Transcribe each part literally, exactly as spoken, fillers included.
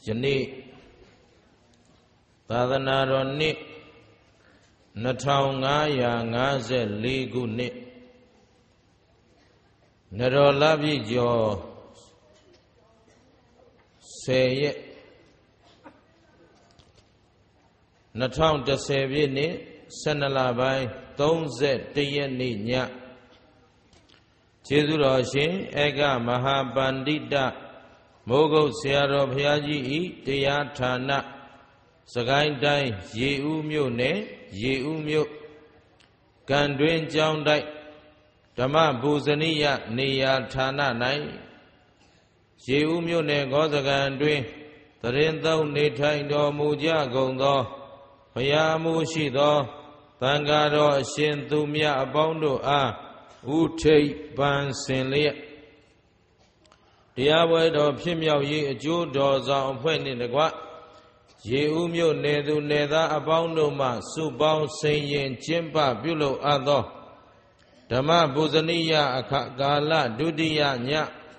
ယနေ့သာသနာတော်နှစ်နှစ်ထောင်ငါးရာငါးဆယ်လေးခုနှစ်နရောလပြည့်ကျော်ဆယ်ရက်နှစ်ထောင်တစ်ဆယ်ပြည့်နှစ်ဆယ်နှစ်လပိုင်းသုံးဆယ်တစ်ရက်နေ့ညကျေးဇူးတော်ရှင်ဧကမဟာပန္တိတမိုးကုတ်ဆရာတော်ဘုရားကြီးဤတရားဌာနစကိုင်းတိုင်းရေဦးမြို့နယ်ရေဦးမြို့ကံတွင်ကျောင်းတိုက်ဓမ္မဘူဇနိယနေရာဌာန၌ရေဦးမြို့နယ်ဂောစကံတွင်သရင်သုံးနေထိုင်တော်မူကြကုန်သောဘုရားမူရှိသောသံဃာတော်အရှင်သူမြတ်အပေါင်းတို့အားဥထိပ်ပန်းစင်လျက်တရားပွဲတော်ဖြစ်မြောက်ရေးအကျိုးတော်ဆောင်အဖွဲ့နှင့်တကွရေဦးမြို့နယ်သူနယ်သားအပေါင်းတို့မှစုပေါင်းစိန်ရင်ကျင်းပပြုလုပ်အပ်သောဓမ္မပူဇနိယအခကာလဒုတိယည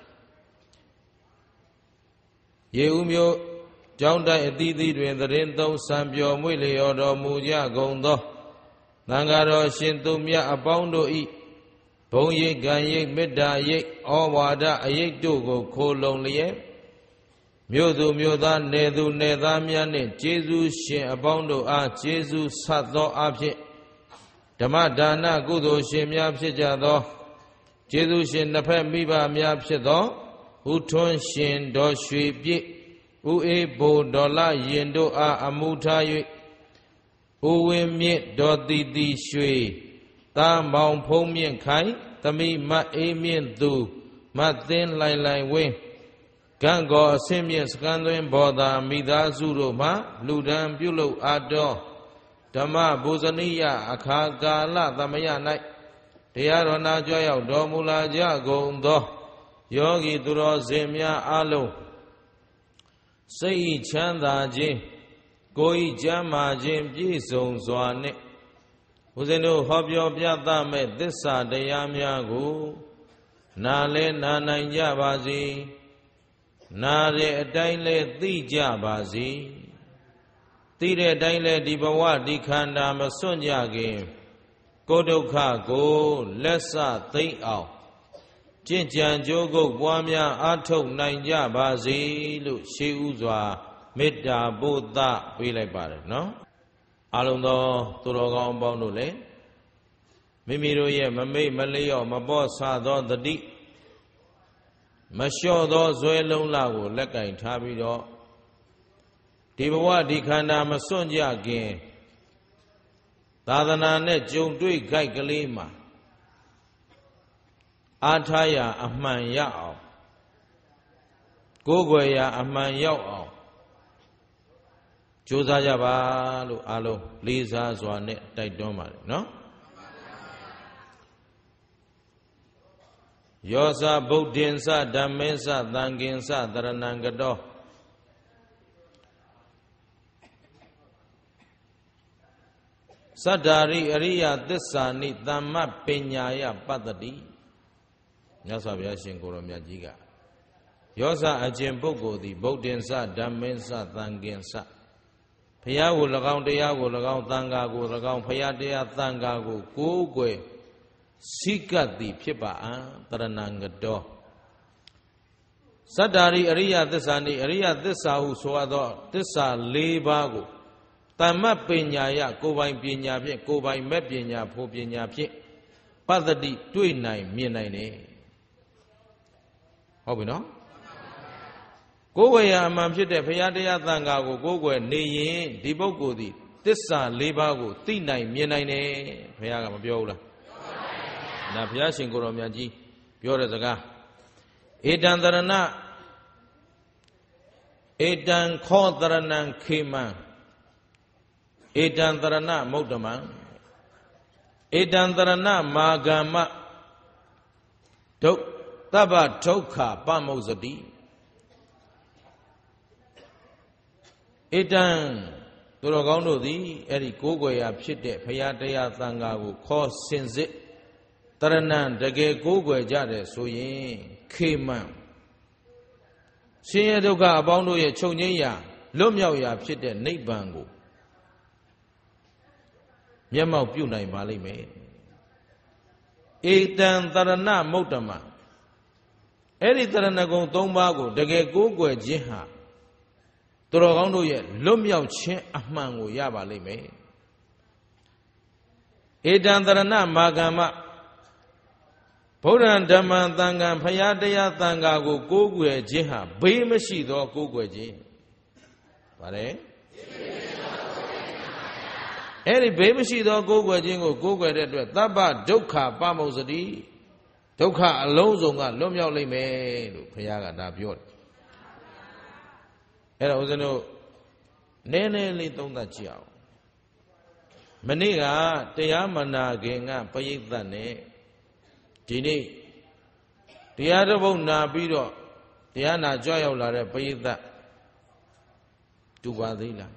ရေဦးမြို့ကျောင်းတိုက်အသီးသီးတွင်သတင်းသုံးစံပျော်မွေ့လျော်တော်မူကြကုန်သောသံဃာတော်ရှင်သူမြတ်အပေါင်းတို့၏ဘုံရိပ်ကံရိပ်မေတ္တာရိပ်ဩဝါဒအရိပ်တို့ကိုခိုလုံလျက်မြို့သူမြို့သားနယ်သူနယ်သားများနှင့်ကျေးဇူးရှင်အပေါင်းတို့အားကျေးဇူးဆက်သောအဖြစ်ဓမ္မဒါနကုသိုလ်ရှင်များဖြစ်ကြသောကျေးဇူးရှင်နှစ်ဖက်မိဘများဖြစ်သောဥထွန်းရှင်တော်ရွှေပြည့်ဥအေးဘိုဒေါ်လာရင်တို့အားအမှုထား၍ဥဝင်းမြင့်ဒေါ်တီတီရွှေတာမောင်ဖုံးမြင့်ခိုင်သမိမအေးမြင့်သူမသင်းလိုင်လိုင်ဝင်းကံကောအဆင့်မြင့်စကံသွင်းဘော်သာမိသားစုတို့မှလူဒန်းပြုလုပ်အပ်သောဓမ္မပူဇနိယအခါကာလသမယ၌တရားတော်နာကြွရောက်တော်မူလာကြကုန်သောယောဂီသူတော်စင်များအားလုံးစိတ်ချမ်းသာခြင်းကိုယ်ကျမ်းမာခြင်းပြည့်စုံစွာနှင့်ဦးဇင်းတို့ဟောပြောပြသမဲ့သစ္စာတရားများကိုနာလဲနာနိုင်ကြပါစေနာတဲ့အတိုင်းလဲသိကြပါစေသိတဲ့အတိုင်းလဲဒီဘဝဒီခန္ဓာမစွန့်ကြခင်ကိုယ်ဒုက္ခကိုလက်စသိမ့်အောင်ကျင့်ကြံကြိုးကုပ်ပွားများအားထုတ်နိုင်ကြပါစေလို့ရှေးဥစွာမေတ္တာပို့သပေးလိုက်ပါတယ်နော်အလုံးသောသူတော်ကောင်းအပေါင်းတို့လည်းမိမိတို့ရဲ့မမိတ်မလျော့မပေါ့ဆသောတတိမလျှော့သောဇွဲလုံးလာကိုလက်ကင်ထားပြီးတော့ဒီဘဝဒီခန္ဓာမစွန့်ကြခင်သာသနာနဲ့ကြုံတွေ့ကြိုက်ကလေးမှာအားထားရာအမှန်ရအောင်ကိုယ်ွယ်ရာအမှန်ရောက်အောင်ကြိုးစားကြပါလို့အားလုံးလေးစားစွာနဲ့တိုက်တွန်းပါတယ်နော်ယောဇဗုဒ္ဓင်္စဓမ္မေစသံဃင်္စတရဏံကတောသတ္တာရိအရိယသစ္စာနိသမ္မပညာယပတ္တိမြတ်စွာဘုရားရှင်ကိုရောမြတ်ကြီးကယောဇအကျင့်ပုဂ္ဂိုလ်သည်ဗုဒ္ဓင်္စဓမ္မေစသံဃင်္စဘုရားကို၎င်းတရားကို၎င်းသံဃာကို၎င်းဘုရားတရားသံဃာကိုကိုးကွယ်စိကတ်သည်ဖြစ်ပါအံတရဏံကတောသတ္တာရိအရိယသစ္စာနိအရိယသစ္စာဟုဆိုသောသစ္စာ၄ပါးကိုတမ္မပညာယကိုယ်ပိုင်ပညာဖြင့်ကိုယ်ပိုင်မဲ့ပညာဖို့ပညာဖြင့်ပတ္တိတွေ့နိုင်မြင်နိုင်တယ်ဟုတ်ပြီနော်ကိုယ်ဝေယအမှန်ဖြစ်တဲ့ဘုရားတရားသံဃာကိုကိုယ်ွယ်နေရင်ဒီပုဂ္ဂိုလ်သည်သစ္စာ၄ပါးကိုသိနိုင်မြင်နိုင်တယ်ဘုရားကမပြောဘူးလားဒါဘုရားရှင်ကိုရောမြတ်ကြီးပြောတဲ့စကားဧတံတရဏဧတံခောတရဏံခေမံဧတံတရဏမௌတ္တမံဧတံတရဏမာဂမဒုသဗ္ဗဒုက္ခပမုဇ္ဇတိဧတံသူတော်ကောင်းတို့သည်အဲ့ဒီကိုးကွယ်ရာဖြစ်တဲ့ဘုရားတရားသံဃာကိုခေါ်စင်စစ်တရဏံတကယ်ကိုးကွယ်ကြတယ်ဆိုရင်ခေမံဆင်းရဲဒုက္ခအပေါင်းတို့ရဲ့ချုပ်ငြိမ်းရာလွတ်မြောက်ရာဖြစ်တဲ့နိဗ္ဗာန်ကိုမျက်မှောက်ပြုနိုင်ပါလိမ့်မယ်ဧတံတရဏမုတ္တမအဲ့ဒီတရဏဂုံသုံးပါးကိုတကယ်ကိုးကွယ်ခြင်းဟာသူတော်ကောင်းတို့ရဲ့လွတ်မြောက်ခြင်းအမှန်ကိုရပါလိမ့်မယ်ဧတံတရဏမာဂမဗုဒ္ဓံဓမ္မံသံဃံဖရာတရားသံဃာကိုကိုးကွယ်ခြင်းဟာဘေးမရှိသောကိုးကွယ်ခြင်းဗါတယ်အဲ့ဒီဘေးမရှိသောကိုးကွယ်ခြင်းကိုကိုးကွယ်တဲ့အတွက်သဗ္ဗဒုက္ခပမုစတိဒုက္ခအလုံးစုံကလွတ်မြောက်လိမ့်မယ်လို့ဘုရားကဒါပြောတယ်အဲ့တော့ဦးဇင်းတို့နည်းနည်းလေးသုံးသပ်ကြည့်အောင်မနေ့ကတရားမနာခင်ကပရိသတ်နဲ့ဒီနေ့တရားတစ်ပုဒ်နာပြီးတော့တရားနာကြွရောက်လာတဲ့ပရိသတ်တူပါသေးလား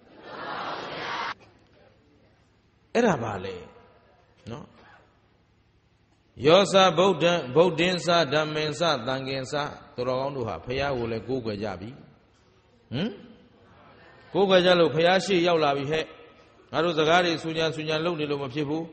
အဲ့ဒါပါလေနော်ယောသဗုဒ္ဓံဗုဒ္ဓင်္စဓမ္မင်္စသံဃင်္စသူတော်ကောင်းတို့ဟာဘုရားကိုလည်းကိုးကွယ်ကြပြီဟမ်ကိုးကွယ်ကြလို့ဘုရားရှိရောက်လာပြီဟဲ့ငါတို့စကားတွေဆူညာဆူညာလုပ်နေလို့မဖြစ်ဘူး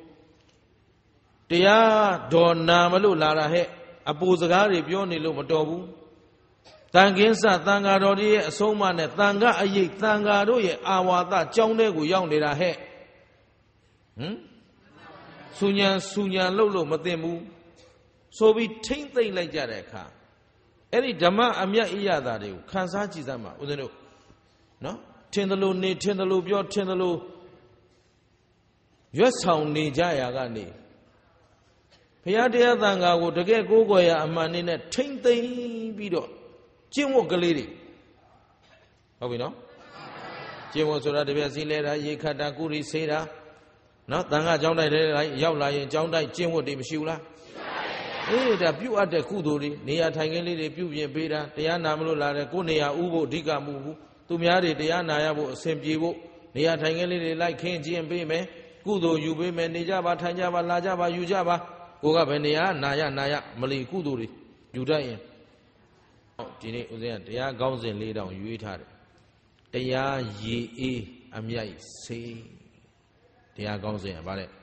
တရားတော်နာမလို့လာတာဟဲ့အပူစကားတွေပြောနေလို့မတော်ဘူးတန်ခင်းစတန်ဃာတော်တွေရဲ့အဆုံးအမနဲ့တန်ခါအရေးတန်ဃာတို့ရဲ့အာဝါဒကြောင်းတဲ့ကိုရောက်နေတာဟဲ့ဟမ်ဆူညာဆူညာလုပ်လို့မသိဘူးဆိုပြီးထိမ့်သိမ့်လိုက်ကြတဲ့အခါအဲ့ဒီဓမ္မအမြတ်ဣရသာတွေကိုခန်းစားကြည့်စမ်းပါဦးဇင်းတို့နော်ထင်သလိုနေထင်သလိုပြောထင်သလိုရွက်ဆောင်နေကြရာကနေဘုရားတရားသံဃာကိုတကယ်ကိုးကွယ်ရာအမှန်နဲ့ထိမ့်သိမ့်ပြီးတော့ကျင့်ဝတ်ကလေးတွေဟုတ်ပြီနော်ကျင့်ဝတ်ဆိုတာတပြည့်စီလဲတာရေခတ်တာကုရိစေးတာနော်တန်ခါကြောင်းတိုက်တဲ့ရောက်လာရင်ကြောင်းတိုက်ကျင့်ဝတ်တွေမရှိဘူးလားအေးဒါပြုတ်အပ်တဲ့ကုသိုလ်တွေနေရာထိုင်ခင်းလေးတွေပြုပြင်ပေးတာတရားနာမလို့လာတယ်ကိုယ်နေရာဥဖို့အဓိကမဟုတ်ဘူးသူများတွေတရားနာရဖို့အစဉ်ပြေဖို့နေရာထိုင်ခင်းလေးတွေလိုက်ခင်းကျင့်ပေးမယ်ကုသိုလ်ယူပေးမယ်နေကြပါထိုင်ကြပါလာကြပါယူကြပါကိုကဘယ်နေရာနာရနာရမလီကုသိုလ်တွေယူတတ်ရင်ဒီနေ့ဦးဇင်းကတရားကောင်းစဉ်လေးတောင်ရွေးထားတယ်တရားရည်အေးအမြိုက်စေးတရားကောင်းစဉ်ဗါတဲ့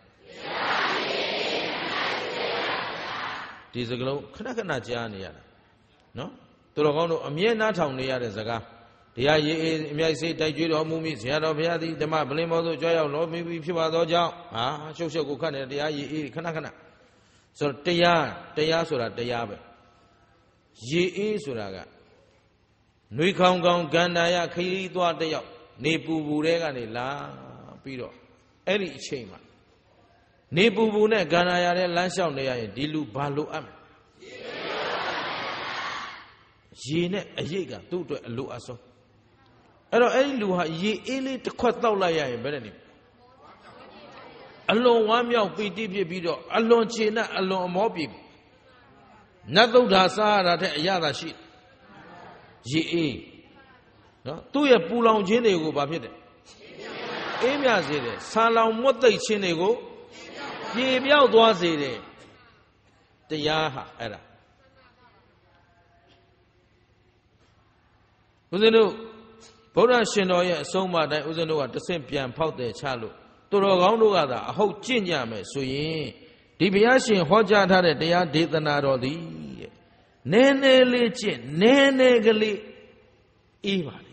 ဒီစကလုံးခဏခဏကြားနေရတာနော်သူတော်ကောင်းတို့အမြဲနားထောင်နေရတဲ့စကားတရားရည်အေးအမြိုက်စေးတိုက်ကြွတော်မူမိဆရာတော်ဘုရားသည်ဓမ္မပလင်မောသို့ကြွရောက်တော်မူပြီးဖြစ်ပါသောကြောင့်ဟာရှုပ်ရှုပ်ကိုခတ်နေတဲ့တရားရည်အေးခဏခဏဆိုတော့တရားတရားဆိုတာတရားပဲရေအေးဆိုတာကနှွေခေါင်ခေါင်ဂန္ဓာယခရီးသွားတယောက်နေပူပူတဲကနေလာပြီးတော့အဲ့ဒီအချိန်မှာနေပူပူနဲ့ဂန္ဓာယတဲ့လမ်းလျှောက်နေရရင်ဒီလူဘာလို့အပ်မလဲရေနဲ့အရိပ်ကသူ့အတွက်အလိုအဆုံးအဲ့တော့အဲ့ဒီလူဟာရေအေးလေးတစ်ခွက်တောက်လိုက်ရရင်ဘယ်နဲ့နေအလွန်ဝမ်းမြောက်ပီတိဖြစ်ပြီးတော့အလွန်ခြေနဲ့အလွန်အမောပြေနတ်သုဒ္ဓါစားရတာတဲ့အရသာရှိရေအေးနော်သူ့ရဲ့ပူလောင်ခြင်းတွေကိုဘာဖြစ်တယ်အေးမြစေတယ်ဆာလောင်မွတ်သိပ်ခြင်းတွေကိုပြေပြောက်သွားစေတယ်တရားဟာအဲ့ဒါဦးဇင်းတို့ဗုဒ္ဓရှင်တော်ရဲ့အဆုံးအမတိုင်းဦးဇင်းတို့ကတဆင့်ပြန်ဖောက်တယ်ချလို့သူတော်ကောင်းတို့ကသာအဟုတ်ကျင့်ကြမယ်ဆိုရင်ဒီဘုရားရှင်ဟောကြားထားတဲ့တရားဒေသနာတော်သည်နည်းနည်းလေးကျင့်နည်းနည်းကလေးအေးပါလေ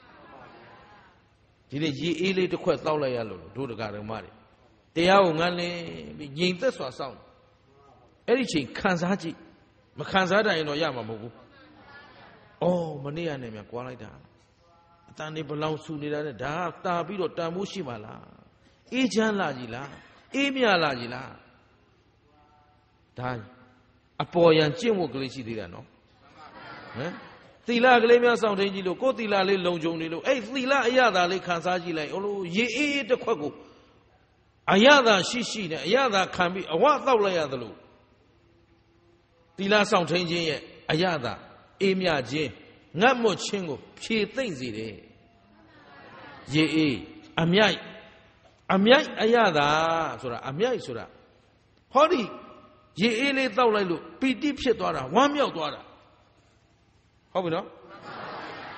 ဒီနေ့ရေအေးလေးတစ်ခွက်တောက်လိုက်ရလို့တို့တကာဓမ္မတွေတရားကိုငန်းလင်းပြီးငြိမ်သက်စွာစောင့်အဲ့ဒီချိန်ခံစားကြည့်မခံစားတိုင်းတော့ရမှာမဟုတ်ဘူးအော်မနေ့ကနဲ့မြန်ကွာလိုက်တာအတန်နေဘလောင်ဆူနေတာနဲ့ဒါတာပြီးတော့တန်မိုးရှိပါလားအေးချမ်းလာကြီးလားအေးမြလာကြီးလားဒါအပေါ်ယံကျင့်ဝတ်ကလေးရှိသေးတာနော်ဟမ်သီလကလေးများစောင့်ထိန်ကြည့်လို့ကိုယ်သီလလေးလုံခြုံနေလို့အဲ့သီလအရသာလေးခံစားကြည့်လိုက်ဟိုလိုရေအေးအေးတစ်ခွက်ကိုအရသာရှိရှိနဲ့အရသာခံပြီးအဝတောက်လိုက်ရသလိုသီလစောင့်ထိန်ခြင်းရဲ့အရသာအေးမြခြင်းငတ်မွတ်ခြင်းကိုဖြေသိမ့်စေတယ်ရေအေးအမြိုက်အမြိုက်အရသာဆိုတာအမြိုက်ဆိုတာဟောဒီရေအေးလေးတောက်လိုက်လို့ပီတိဖြစ်သွားတာဝမ်းမြောက်သွားတာဟုတ်ပြီနော်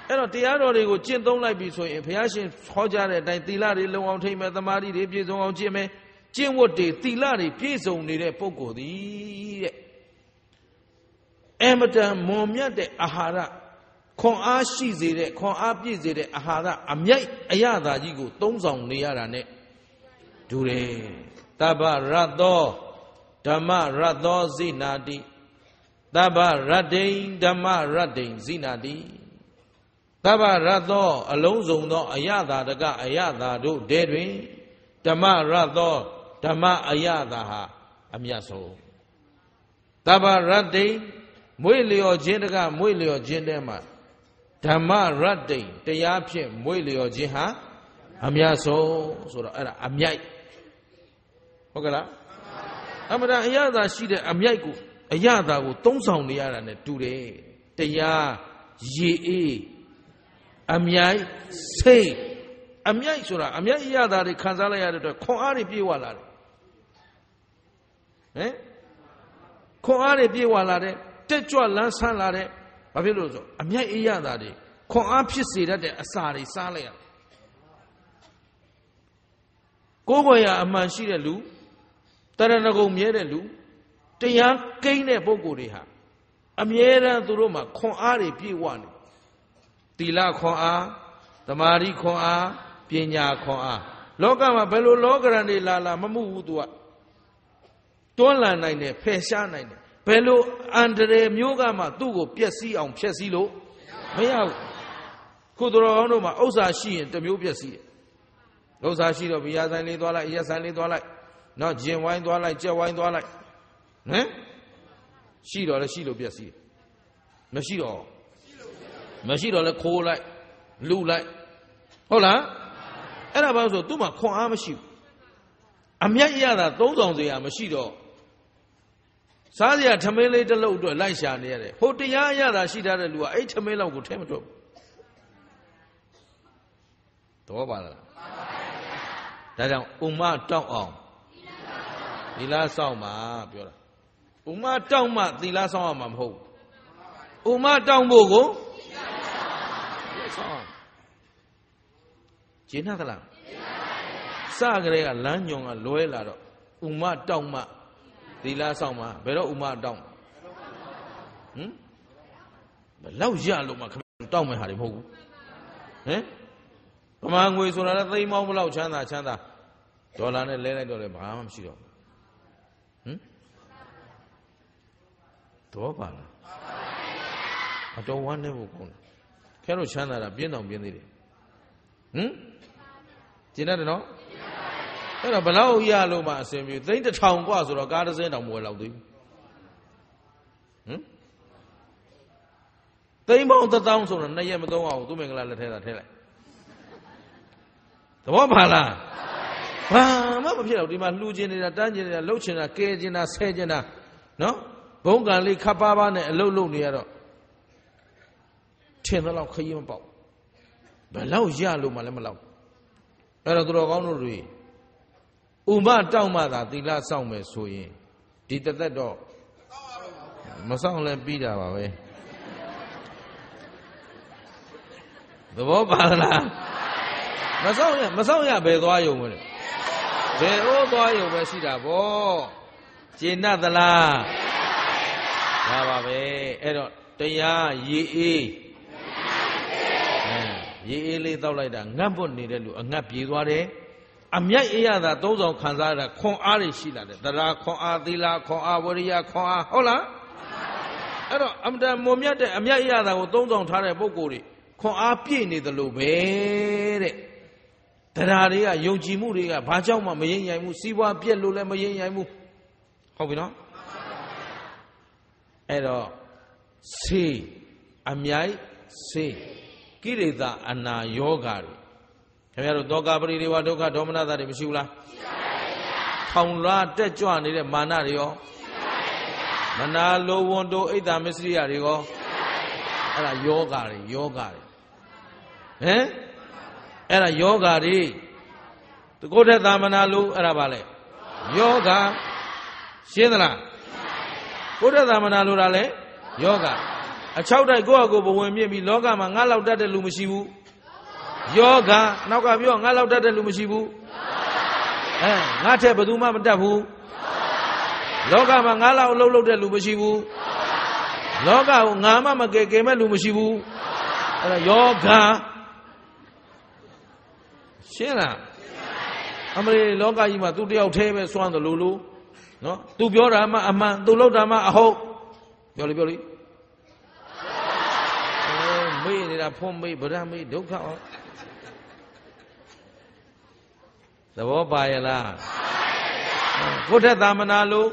အဲ့တော့တရားတော်တွေကိုကျင့်သုံးလိုက်ပြီဆိုရင်ဘုရားရှင်ဟောကြားတဲ့အတိုင်းသီလတွေလုံအောင်ထိမ့်မယ်သမာဓိတွေပြည့်စုံအောင်ကျင့်မယ်ကျင့်ဝတ်တွေသီလတွေပြည့်စုံနေတဲ့ပုဂ္ဂိုလ်သည်တဲ့အမတန်မွန်မြတ်တဲ့အာဟာရခွန်အားရှိစေတဲ့ခွန်အားပြည့်စေတဲ့အာဟာရအမြိုက်အရသာကြီးကိုသုံးဆောင်နေရတာ ਨੇ ဒူတယ်တဗ္ဗရတ္တောဓမ္မရတ္တောဇိနာတိတဗ္ဗရတ္တိဓမ္မရတ္တိဇိနာတိတဗ္ဗရတ္တောအလုံးစုံသောအရသာတကအရသာတို့တဲတွင်ဓမ္မရတ္တောဓမ္မအရသာဟာအမြတ်ဆုံးတဗ္ဗရတ္တိမွေ့လျော်ခြင်းတကမွေ့လျော်ခြင်းတဲမှာဓမ္မရတ္တိတရားဖြင့်မွေ့လျော်ခြင်းဟာအမြတ်ဆုံးဆိုတော့အဲ့ဒါအမြိုက်ဟုတ်ကဲ့လားအမှန်တရားအရသာရှိတဲ့အမြိုက်ကိုအရသာကိုသုံးဆောင်နေရတာ ਨੇ တူတယ်တရားရေအေးအမြိုက်စိတ်အမြိုက်ဆိုတာအမြိုက်အရသာတွေခံစားလိုက်ရတဲ့အတွက်ခွန်အားတွေပြေဝလာတယ်ဟမ်ခွန်အားတွေပြေဝလာတယ်တက်ကြွလန်းဆန်းလာတဲ့ဘာဖြစ်လို့ဆိုအမြိုက်အရသာတွေခွန်အားဖြစ်စေတတ်တဲ့အစာတွေစားလိုက်ရတယ်ကိုယ်ကိုယ်ရအမှန်ရှိတဲ့လူတရဏဂုံမြဲတဲ့လူတရားကိန်းတဲ့ပုဂ္ဂိုလ်တွေဟာအမြဲတမ်းသူတို့မှာခွန်အားတွေပြည့်ဝနေသီလခွန်အားသမာဓိခွန်အားပညာခွန်အားလောကမှာဘယ်လိုလောကရန်တွေလာလာမမှုဘူးသူကတွန်းလှန်နိုင်တယ်ဖယ်ရှားနိုင်တယ်ဘယ်လိုအန္တရာယ်မျိုးကမှသူ့ကိုပျက်စီးအောင်ဖျက်ဆီးလို့မရဘူးခုတော်ကောင်းတို့မှာဥစ္စာရှိရင်တစ်မျိုးပျက်စီးတယ်ဥစ္စာရှိတော့ဘီယာဆိုင်လေးသွားလိုက်ရက်ဆိုင်လေးသွားလိုက်နောက်ဂျင်ဝိုင်းသွားလိုက်ကြက်ဝိုင်းသွားလိုက်ဟမ်ရှိတော့လည်းရှိလို့ပျက်စီးမရှိတော့မရှိတော့လည်းခိုးလိုက်လူလိုက်ဟုတ်လားအဲ့ဒါဘာလို့ဆိုသူ့မှာခွန်အားမရှိဘူးအမြတ်ရတာသုံးဆောင်စရာမရှိတော့စားစရာထမင်းလေးတစ်လုံးအတွက်လိုက်ရှာနေရတယ်ဟိုတရားရတာရှိတဲ့လူကအဲ့ထမင်းလောက်ကိုထဲမထွက်ဘူးတော့ပါလားဒါကြောင့်ဥမတောက်အောင်သီလဆောင်မှာပြောတာဥမတောက်မှသီလဆောင်ရမှာမဟုတ်ဘူးဥမတောက်ဖို့ကိုဆောင်ကျင်းသလားစကလေးကလမ်းညွန်ကလွဲလာတော့ဥမတောက်မှသီလဆောင်မှာဘယ်တော့ဥမတောက်ဟမ်ဘယ်လောက်ရလို့မှတောက်မဲ့ဟာတွေမဟုတ်ဘူးဟမ်ဗမာငွေဆိုတာလည်းသိမ်းမောင်းမလောက်ချမ်းသာချမ်းသာဒေါ်လာနဲ့လဲလိုက်တော့လည်းဘာမှမရှိတော့ဟမ်တော့ပါလားအတော်ဝမ်းနေဖို့ကောင်းတယ်ခဲတော့ချမ်းသာတာပြင်းတောင်ပြင်းသေးတယ်ဟမ်ကျင်တယ်နော်အဲ့တော့ဘလောက်ရလို့မှအစင်ပြေသိန်းတစ်ထောင်กว่าဆိုတော့ကားတစ်စင်းတောင်မဝယ်လောက်သေးဘူးဟမ်သိန်းပေါင်းတစ်သောင်းဆိုတော့နှစ်ရက်မသုံးအောင်သူမင်္ဂလာလက်ထဲသာထည့်လိုက်သဘောပါလားဘာမှမဖြစ်တော့ဒီမှာလှူကျင်နေတာတန်းကျင်နေတာလှုပ်ချင်တာကဲကျင်တာဆဲကျင်တာနော်ဘုံကံလေးခပ်ပါးပါးနဲ့အလုတ်လုတ်နေရတော့ထင်တော့ခရီးမပေါက်ဘယ်လောက်ရလို့မှလည်းမလောက်အဲ့တော့သူတော်ကောင်းတို့တွေဥမတောက်မှသာသီလစောင့်မယ်ဆိုရင်ဒီတသက်တော့မစောင့်လည်းပြီးတာပါပဲသဘောပါလားမစောင့်ရမစောင့်ရဘယ်သွားယုံမလဲဘယ်အိုးသွားယုံပဲရှိတာဗောကျင့်တတ်သလားဒါပါပဲအဲ့တော့တရားရေအေးရေအေးလေးတောက်လိုက်တာငတ်ပွတ်နေတဲ့လူအငတ်ပြေသွားတယ်အမြတ်အေးရတာသုံးဆောင်ခံစားရတာခွန်အားတွေရှိလာတယ်တရားခွန်အားသီလခွန်အားဝရိယခွန်အားဟုတ်လားအဲ့တော့အမတန်မွန်မြတ်တဲ့အမြတ်အေးရတာကိုသုံးဆောင်ထားတဲ့ပုဂ္ဂိုလ်တွေခွန်အားပြည့်နေတယ်လို့ပဲတဲ့တရားတွေကယုံကြည်မှုတွေကဘာကြောင့်မှမရင်ရင်ဘူးစီးပွားပြက်လို့လည်းမရင်ရင်ဘူးဟုတ်ပြီနော်အဲ့တော့ဆေးအမြိုက်ဆေးကိလေသာအနာယောဂါတွေခင်ဗျားတို့သောကပရိဒေဝဒုက္ခဒေါမနတာတွေမရှိဘူးလားရှိပါရဲ့ထောင်လာတက်ကြွနေတဲ့မာနတွေရောရှိပါရဲ့မနာလိုဝန်တို့အိတ်တာမစ္စရိယတွေရောရှိပါရဲ့အဲ့ဒါယောဂါတွေယောဂါတွေဟမ်အဲ့ဒါယောဂါတွေကိုယ်တဲ့သာမနာလိုအဲ့ဒါပါလေယောဂါရှင်းသလားကိုယ်တဲ့သာမနာလိုတာလေယောဂါအချောက်တိုက်ကိုယ့်အကိုဘဝင်မြင့်ပြီးလောကမှာငါလောက်တတ်တဲ့လူမရှိဘူးယောဂနောက်ကပြောငါလောက်တတ်တဲ့လူမရှိဘူးအဲငါထက်ဘယ်သူမှမတတ်ဘူးလောကမှာငါလောက်အလုပ်လုပ်တဲ့လူမရှိဘူးလောကကိုငါမှမကယ်ကယ်မဲ့လူမရှိဘူးအဲ့ဒါယောဂရှင်းလားအမလေးလောကကြီးမှာသူတယောက်သေးပဲစွမ်းတယ်လို့လို့နော်သူပြောတာမှအမှန်သူလုပ်တာမှအဟုတ်ပြောလေပြောလေအဲမေ့နေတာဖုံးမေ့ဗရမေ့ဒုက္ခအောင်သဘောပါရဲ့လားဘုဒ္ဓသာမဏေလို့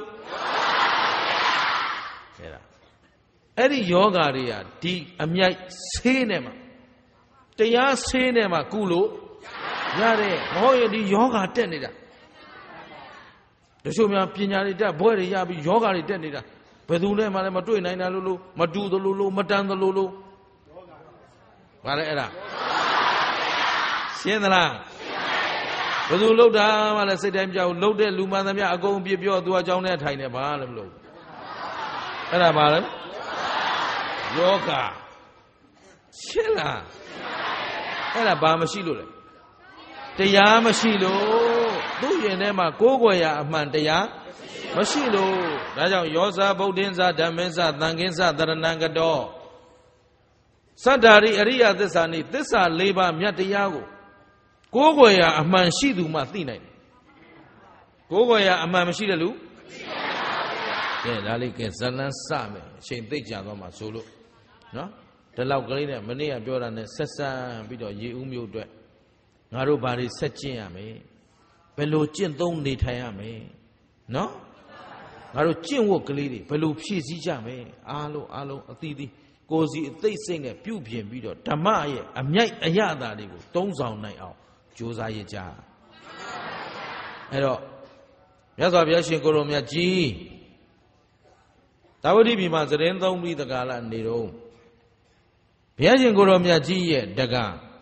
အဲ့ဒါအဲ့ဒီယောဂါတွေကဒီအမြိုက်ဆေးနဲ့မှတရားဆေးနဲ့မှကုလို့ရတယ်မဟုတ်ရင်ဒီယောဂါတက်နေတာတချို့များပညာတွေတက်ဘွဲတွေရပြီးယောဂါတွေတက်နေတာဘယ်သူနဲ့မှလည်းမတွေ့နိုင်တာလို့လို့မတူသလိုလို့မတန်သလိုလို့ဘာလဲအဲ့ဒါရှင်းသလားဘယ်သူလှုပ်တာမှလည်းစိတ်တိုင်းကြောက်လှုပ်တဲ့လူမှန်သမျှအကုန်ပြပြောသူအကြောင်းနဲ့ထိုင်နေဘာလည်းမလုပ်အဲ့ဒါဘာလဲယောဂရှင်းလားအဲ့ဒါဘာမရှိလို့လဲတရားမရှိလို့သူ့ရင်ထဲမှာကိုးကွယ်ရာအမှန်တရားမရှိလို့ဒါကြောင့်ယောဇာဗုဒ္ဓင်းဇာဓမ္မင်းဇာသံဃင်းဇာတရဏံကတောသတ္တာရိအရိယသစ္စာနိသစ္စာ၄ပါးမြတ်တရားကိုကိုးကွယ်ရာအမှန်ရှိသူမှသိနိုင်တယ်ကိုးကွယ်ရာအမှန်မရှိတဲ့လူကဲဒါလေးကဲဇလန်းစမယ်အချိန်သိကြသွားမှာဆိုလို့နော်ဒီလောက်ကလေးနဲ့မနေ့ကပြောတာနဲ့ဆက်ဆံပြီးတော့ရေဦးမျိုးအတွက်ငါတို့ဘာတွေဆက်ကျင့်ရမလဲဘယ်လိုကျင့်သုံးနေထိုင်ရမလဲနော်ငါတို့ကျင့်ဝတ်ကလေးတွေဘယ်လိုဖြည့်ဆည်းကြမလဲအားလုံးအားလုံးအသီးသီးကိုယ်စီအသိစိတ်နဲ့ပြုပြင်ပြီးတော့ဓမ္မရဲ့အမြိုက်အရသာတွေကိုသုံးဆောင်နိုင်အောင်ကြိုးစားရကြအဲ့တော့မြတ်စွာဘုရားရှင်ကိုယ်တော်မြတ်ကြီးသာဝတိပြည်မှာသရင်သုံးပြီးတကာလနေတော့ဘုရားရှင်ကိုယ်တော်မြတ်ကြီးရဲ့တက္က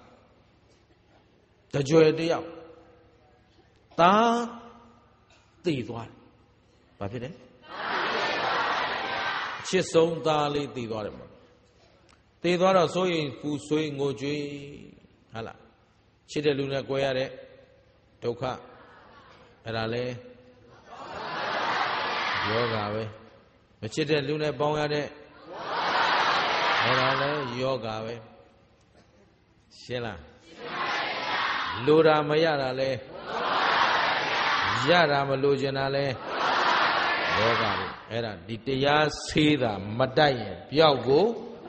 တကြွယ်တယောက်သာသိသွားတယ်ဘာဖြစ်လဲချစ်ဆုံးသားလေးသိသွားတယ်မသိသွားတော့ဆိုရင်ပူဆွေးငိုကြွေးဟာလားချစ်တဲ့လူနဲ့ကြွယ်ရတဲ့ဒုက္ခအဲ့ဒါလဲယောဂပဲမချစ်တဲ့လူနဲ့ပေါင်းရတဲ့အဲ့ဒါလဲယောဂပဲရှင်းလားလိုတာမရတာလဲရတာမလိုချင်တာလဲယောဂပဲအဲ့ဒါဒီတရားဆေးတာမတိုက်ရင်ပျောက်ကို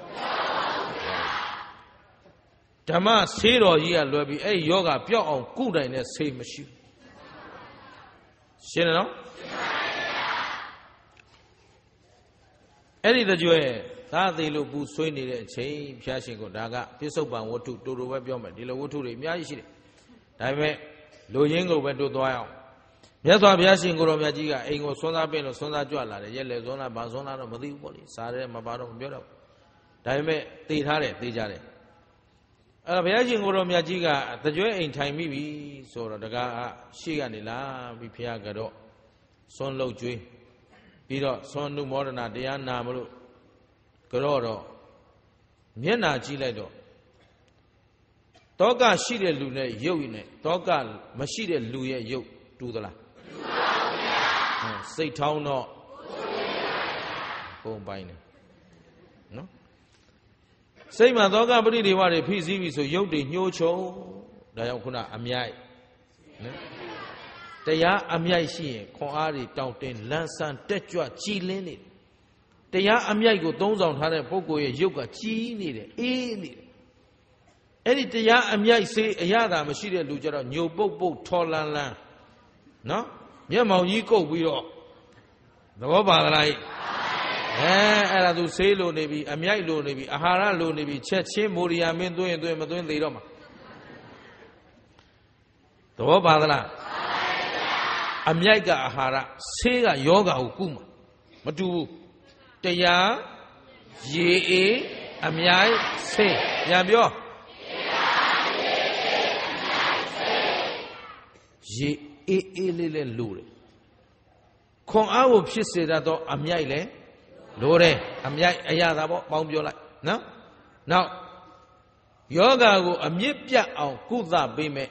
ဓမ္မဆေးတော်ကြီးကလွယ်ပြီးအဲ့ယောဂပျောက်အောင်ကုနိုင်တဲ့ဆေးမရှိဘူးရှင်းတယ်နော်အဲ့ဒီတကြွယ်သာသေးလို့ပူဆွေးနေတဲ့အချိန်ဘုရားရှင်ကဒါကပြစ္ဆုတ်ပံဝတ္ထုတူတူပဲပြောမယ်ဒီလိုဝတ္ထုတွေအများကြီးရှိတယ်ဒါပေမဲ့လူရင်းကိုပဲတို့သွားအောင်မြတ်စွာဘုရားရှင်ကိုရောမြတ်ကြီးကအိမ်ကိုဆွမ်းသားပင်လို့ဆွမ်းသားကြွလာတယ်ရက်လေဆွမ်းသားဘာဆွမ်းသားတော့မသိဘူးပေါ့လေစားတယ်မပါတော့မပြောတော့ဒါပေမဲ့သိထားတယ်သိကြတယ်အဲ့တော့ဘုရားရှင်ကိုရောမြတ်ကြီးကတကြွအိမ်ထိုင်မိပြီဆိုတော့တကားရှေ့ကနေလာပြီးဘုရားကတော့ဆွမ်းလုပ်ကျွေးပြီးတော့ဆွမ်းနုမောဒနာတရားနာမလို့ကြောတော့မျက်နာကြည့်လိုက်တော့တောကရှိတဲ့လူနဲ့ရုပ်ရည်နဲ့တောကမရှိတဲ့လူရဲ့ရုပ်တူသလားတူပါဘူးဗျာစိတ်ထောင်းတော့ပုံပိုင်းတယ်နော်စိတ်မှာတောကပရိဒေဝတွေဖိစီးပြီဆိုရုပ်တွေညှိုးချုံဒါကြောင့်ခုနအမြိုက်နော်တရားအမြိုက်ရှိရင်ခွန်အားတွေတောင့်တင်းလန်းဆန်းတက်ကြွကြည်လင်းနေတယ်တရားအမြိုက်ကိုသုံးဆောင်ထားတဲ့ပုဂ္ဂိုလ်ရဲ့ရုပ်ကကြီးနေတယ်အေးနေတယ်အဲ့ဒီတရားအမြိုက်စေးအရသာမရှိတဲ့လူကြတော့ညိုပုတ်ပုတ်ထော်လန်းလန်းနော်မျက်မှောင်ကြီးကုတ်ပြီးတော့သဘောပါသလားအဲအဲ့ဒါသူဆေးလိုနေပြီအမြိုက်လိုနေပြီအာဟာရလိုနေပြီချက်ချင်းမိုရီယာမင်းသွင်းရင်သွင်းမသွင်းသေးတော့မှာသဘောပါသလားအမြိုက်ကအာဟာရဆေးကယောဂါကိုကုမှာမတူဘူးတရားရေအေးအမြိုက်ဆေးညာပြောရေအေးအေးလေးလေးလိုတယ်ခွန်အားကိုဖြစ်စေတတ်သောအမြိုက်လည်းလိုတယ်အမြိုက်အရသာပေါ့ပေါင်းပြောလိုက်နော်နောက်ယောဂကိုအမြင့်ပြတ်အောင်ကုသပေးမယ်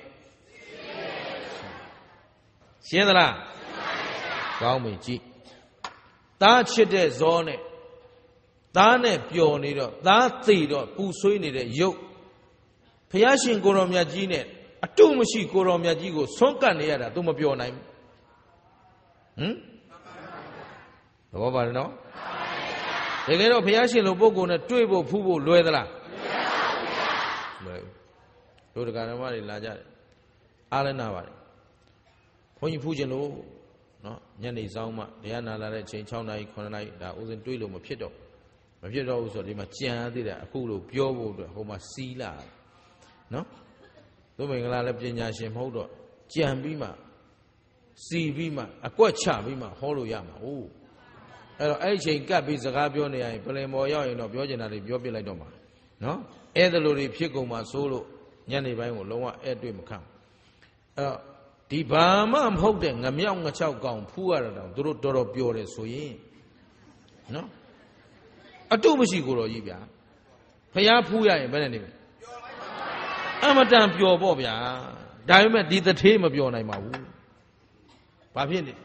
ရှင်းသလားကောင်းပြီကြည့်သားချစ်တဲ့ဇောနဲ့သားနဲ့ပျော်နေတော့သားသိတော့ပူဆွေးနေတဲ့ရုပ်ဘုရားရှင်ကိုရောမြတ်ကြီးနဲ့အတုမရှိကိုရောမြတ်ကြီးကိုဆွန့်ကပ်နေရတာ तू မပျော်နိုင်ဘူးဟမ်သဘောပါတယ်နော်တကယ်တော့ဘုရားရှင်လိုပုဂ္ဂိုလ်နဲ့တွေ့ဖို့ဖူးဖို့လွယ်သလားမလွယ်ဘူးတို့တရားဓမ္မတွေလာကြတယ်အားလည်းနာပါတယ်ဘုန်းကြီးဖူးခြင်းလို့နော်ညနေဆောင်မှတရားနာလာတဲ့အချိန်6နာရီ9နာရီဒါဥစဉ်တွေးလို့မဖြစ်တော့မဖြစ်တော့ဘူးဆိုတော့ဒီမှာကြံရသေးတယ်အခုလိုပြောဖို့အတွက်ဟိုမှာစီးလာနော်သူမင်္ဂလာလည်းပညာရှင်မဟုတ်တော့ကြံပြီးမှစီပြီးမှအကွက်ချပြီးမှဟောလို့ရမှာဟုတ်အဲ့တော့အဲ့ဒီချိန်ကပ်ပြီးစကားပြောနေရရင်ပလင်ပေါ်ရောက်ရင်တော့ပြောချင်တာတွေပြောပြလိုက်တော့မှာနော်အဲ့ဒါလိုတွေဖြစ်ကုန်မှာစိုးလို့ညနေပိုင်းကိုလုံးဝအဲ့တွေ့မခံအဲ့တော့ဒီဘာမှမဟုတ်တဲ့ငမြောက်ငချောက်ကောင်ဖူးရတာတော့သူတို့တော်တော်ပြောတယ်ဆိုရင်နော်အတုမရှိကိုတော်ကြီးဗျာဖျားဖူးရရင်ဘယ်နဲ့နေမလဲအမတန်ပျော်ပေါ့ဗျာဒါပေမဲ့ဒီတထေးမပျော်နိုင်ပါဘူးဘာဖြစ်နေ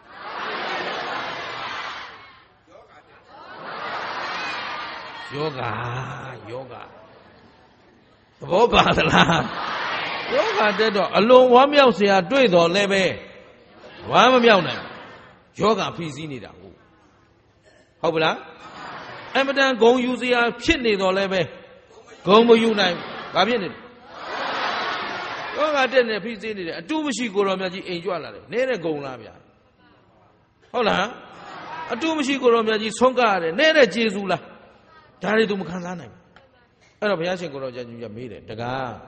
ယောဂယောဂသဘောပါသလားယောဂတက်တော့အလွန်ဝမ်းမြောက်စရာတွေ့တော်လဲပဲဝမ်းမမြောက်နိုင်ယောဂဖိစီးနေတာဟုတ်ဟုတ်ပလားအမတန်ဂုံယူစရာဖြစ်နေတော်လဲပဲဂုံမယူနိုင်ဘာဖြစ်နေလဲယောဂတက်နေဖိစီးနေတယ်အတူမရှိကိုတော်မြတ်ကြီးအိမ်ကြွလာတယ်နေတဲ့ဂုံလားဗျာဟုတ်လားအတူမရှိကိုတော်မြတ်ကြီးဆုံးကားရတယ်နေတဲ့ကျေစုလားဒါတွေသူမခံစားနိုင်ဘူးအဲ့တော့ဘုရားရှင်ကိုတော်ကြီးကမေးတယ်တကား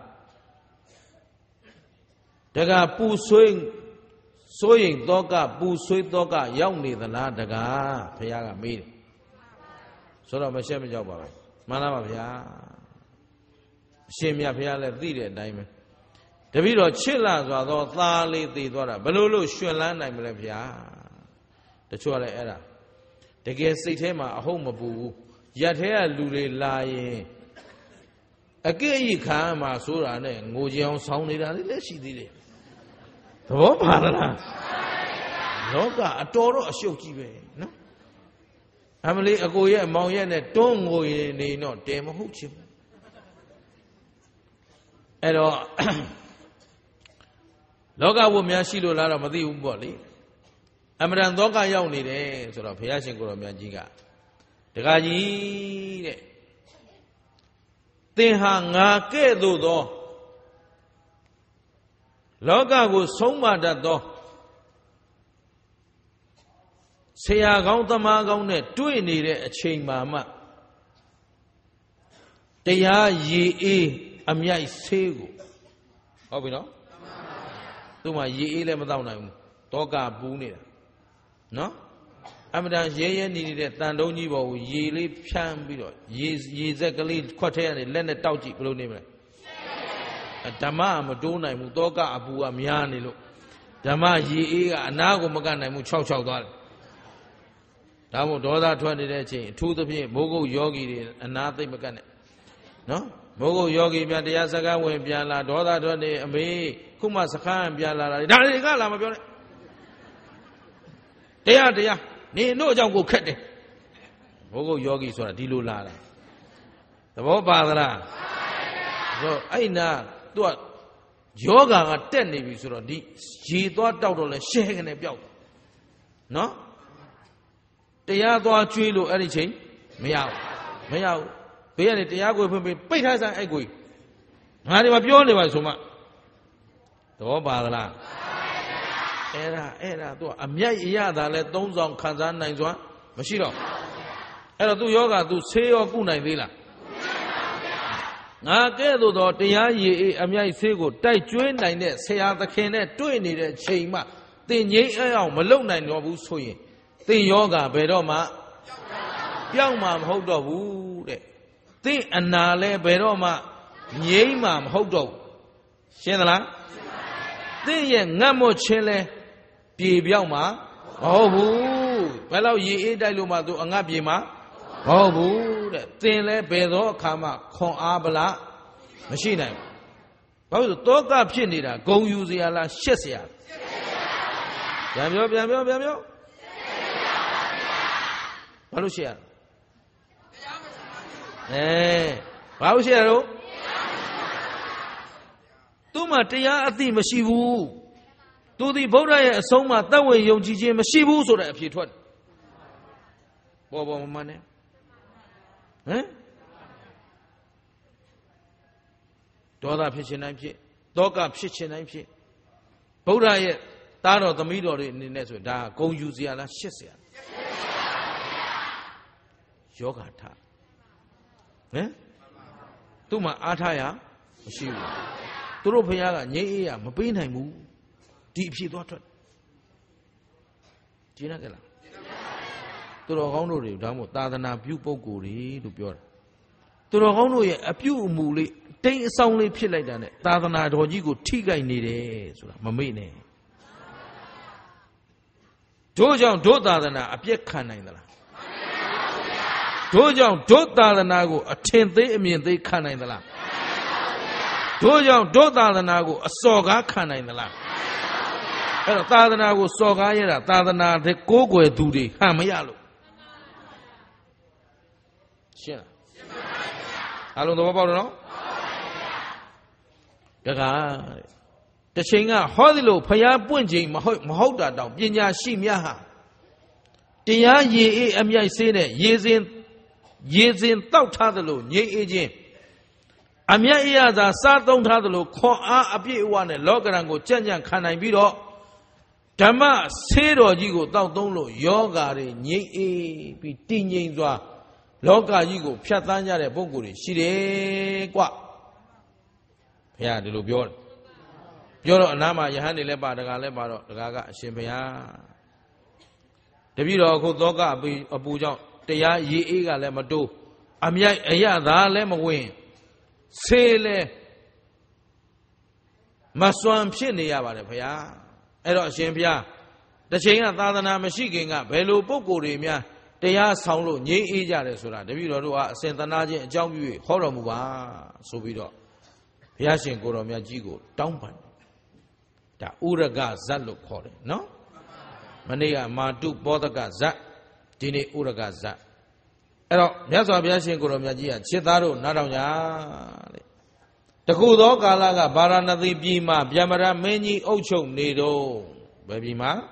တကားပူဆွေးစိုးရင်သောကပူဆွေးသောကရောက်နေသလားတကားဘုရားကမေးတယ်ဆိုတော့မရှက်မကြောက်ပါဘူးမှန်လားပါဗျာအရှင်မြတ်ဘုရားလည်းသိတဲ့အတိုင်းပဲတပည့်တော်ချစ်လာစွာသောသားလေးသိသွားတာဘယ်လိုလို့ရှင်လန်းနိုင်မလဲဗျာတချို့ကလည်းအဲ့ဒါတကယ်စိတ်ထဲမှာအဟုတ်မပူဘူးရက်ထဲကလူတွေလာရင်အကိအခံမှာဆိုတာနဲ့ငိုကြအောင်ဆောင်းနေတာလည်းရှိသေးတယ်သဘောပါလားလောကအတော်တော့အရှုပ်ကြီးပဲနော်အမလေးအကိုရဲ့မောင်ရဲ့နဲ့တွန်းငိုရင်နေတော့တဲမဟုတ်ချင်ဘူးအဲ့တော့လောကဝတ်များရှိလို့လားတော့မသိဘူးပေါ့လေအမရန်သောကရောက်နေတယ်ဆိုတော့ဘုရားရှင်ကိုရောမြတ်ကြီးကတခါကြီးတဲ့သင်ဟာငါကဲ့သို့သောလောကကိုဆုံးမတတ်သောဆရာကောင်းသမားကောင်းနဲ့တွေ့နေတဲ့အချိန်မှမှတရားရည်အေးအမြိုက်ဆေးကိုဟုတ်ပြီနော်သူ့မှာရည်အေးလည်းမတော့နိုင်ဘူးတောကပူးနေတာနော်အမတန်ရဲရဲနေနေတဲ့တန်တုံးကြီးပေါ်ကိုရေလေးဖြန်းပြီးတော့ရေရေစက်ကလေးခွက်ထဲကနေလက်နဲ့တောက်ကြည့်ဘယ်လိုနေမလဲဓမ္မမတိုးနိုင်ဘူးတောကအပူကများနေလို့ဓမ္မရေအေးကအနာကိုမကနိုင်ဘူးခြောက်ခြောက်သွားတယ်ဒါမို့ဒေါသထွက်နေတဲ့အချိန်အထူးသဖြင့်မိုးကုတ်ယောဂီတွေအနာသိမ့်မကတ်နဲ့နော်မိုးကုတ်ယောဂီပြန်တရားစကားဝင်ပြန်လာဒေါသထွက်နေအမေခုမှစခန်းပြန်လာတာဒါတွေကလာမပြောနဲ့တရားတရားနေတို့အကြောင်းကိုခက်တယ်ဘိုးကုတ်ယောဂီဆိုတာဒီလိုလာတာသဘောပါသလားဆိုအဲ့နာသူကယောဂါကတက်နေပြီဆိုတော့ဒီရေသွားတောက်တော့လဲရှဲကနေပြောက်နော်တရားသွားကျွေးလို့အဲ့ဒီချိန်မရဘူးမရဘူးဘေးကနေတရားကိုဖွင့်ပြီးပိတ်ထားစမ်းအဲ့ကိုငါဒီမှာပြောနေပါဆိုမှသဘောပါသလားအဲ့ဒါအဲ့ဒါသူကအမြိုက်အရသာလဲသုံးဆောင်ခံစားနိုင်စွာမရှိတော့အဲ့တော့သူယောဂသူဆေးရောကုနိုင်သေးလားငါကဲ့သို့သောတရားရည်အေးအမြိုက်ဆေးကိုတိုက်ကျွေးနိုင်တဲ့ဆရာသခင်နဲ့တွေ့နေတဲ့ချိန်မှသင်ငြိမ်းအောင်မလုံနိုင်တော့ဘူးဆိုရင်သင်ယောဂဘယ်တော့မှပြောင်းမှာမဟုတ်တော့ဘူးတဲ့သင်အနာလဲဘယ်တော့မှငြိမ်းမှာမဟုတ်တော့ဘူးရှင်းသလားသင်ရဲ့ငတ်မွတ်ခြင်းလဲပြေပြောင်းမှာမဟုတ်ဘူးဘယ်လောက်ရေအေးတိုက်လို့မှသူအငတ်ပြေမှာမဟုတ်ဘူးတဲ့သင်လဲဘယ်သောအခါမှခွန်အားဗလားမရှိနိုင်ဘူးဘာလို့တောကဖြစ်နေတာဂုံယူစရာလားရှက်စရာပြန်ပြောပြန်ပြောပြန်ပြောဘာလို့ရှက်ရအဲဘာလို့ရှက်ရတော့သူ့မှာတရားအသိမရှိဘူးသူဒီဗုဒ္ဓရဲ့အဆုံးမှာတတ်ဝင်ယုံကြည်ခြင်းမရှိဘူးဆိုတဲ့အဖြေထွက်ပေါ်ပေါ်မမှန်နဲ့ဟမ်ဒေါသဖြစ်ခြင်းတိုင်းဖြစ်တောကဖြစ်ခြင်းတိုင်းဖြစ်ဗုဒ္ဓရဲ့သားတော်သမီးတော်တွေအနေနဲ့ဆိုဒါဂုံယူစရာလားရှစ်စရာယောဂထဟမ်သူ့မှာအားထားရမရှိဘူးသူတို့ဘုရားကငြိမ်းအေးရမပေးနိုင်ဘူးဒီအဖြစ်သွားထွက်ကျင်းရကြလားသူတော်ကောင်းတို့တွေဒါမှမဟုတ်သာသနာပြုပုဂ္ဂိုလ်တွေလို့ပြောတာသူတော်ကောင်းတို့ရဲ့အပြုအမူလေးတိမ်အဆောင်လေးဖြစ်လိုက်တာနဲ့သာသနာတော်ကြီးကိုထိခိုက်နေတယ်ဆိုတာမမေ့နဲ့တို့ကြောင့်တို့သာသနာအပြည့်ခံနိုင်သလားတို့ကြောင့်တို့သာသနာကိုအထင်သေးအမြင်သေးခံနိုင်သလားတို့ကြောင့်တို့သာသနာကိုအစော်ကားခံနိုင်သလားအဲ့တော့သာသနာကိုစော်ကားရတာသာသနာတဲ့ကိုးကွယ်သူတွေဟန်မရလို့ရှင်းလားအားလုံးသဘောပေါက်တယ်နော်တကားတချိန်ကဟောဒီလိုဖျားပွင့်ချိန်မဟုတ်မဟုတ်တာတောင်ပညာရှိများဟာတရားရည်အေးအမြိုက်ဆေးနဲ့ရေစင်ရေစင်တောက်ထားသလိုငြိမ်းအေးခြင်းအမြတ်အရာသာစားသုံးထားသလိုခွန်အားအပြည့်အဝနဲ့လောကရန်ကိုကြံ့ကြံ့ခံနိုင်ပြီးတော့ဓမ္မဆေးတော်ကြီးကိုတောက်သုံးလို့ယောဂါတွေငြိမ်းအေးပြီးတည်ငြိမ်စွာလောကကြီးကိုဖြတ်သန်းကြတဲ့ပုဂ္ဂိုလ်တွေရှိတယ်ကွဘုရားဒီလိုပြောတယ်ပြောတော့အနားမှာယဟန်တွေလည်းပါတကားလည်းပါတော့တကားကအရှင်ဘုရားတပည့်တော်အခုသောကအပူအပူကြောင့်တရားရေအေးကလည်းမတိုးအမြိုက်အရသာလည်းမဝင်ဆေးလဲမစွမ်းဖြစ်နေရပါတယ်ဘုရားအဲ့တော့အရှင်ဘုရားတစ်ချိန်ကသာသနာမရှိခင်ကဘယ်လိုပုံကိုယ်တွေများတရားဆောင်လို့ငြိမ်းအေးကြတယ်ဆိုတာတပည့်တော်တို့ကအစဉ်သနာချင်းအကြောင်းပြု၍ဟောတော်မူပါဆိုပြီးတော့ဘုရားရှင်ကိုယ်တော်မြတ်ကြီးကိုတောင်းပန်ဒါဥရကဇတ်လို့ခေါ်တယ်နော်မနေ့ကမာတုပောဒကဇတ်ဒီနေ့ဥရကဇတ်အဲ့တော့မြတ်စွာဘုရားရှင်ကိုယ်တော်မြတ်ကြီးကခြေသားတို့နားထောင်ကြတဲ့တခုသောကာလကဗာရာဏသီပြည်မှာဗျမရမင်းကြီးအုပ်ချုပ်နေတော့ဘယ်ပြည်မှာ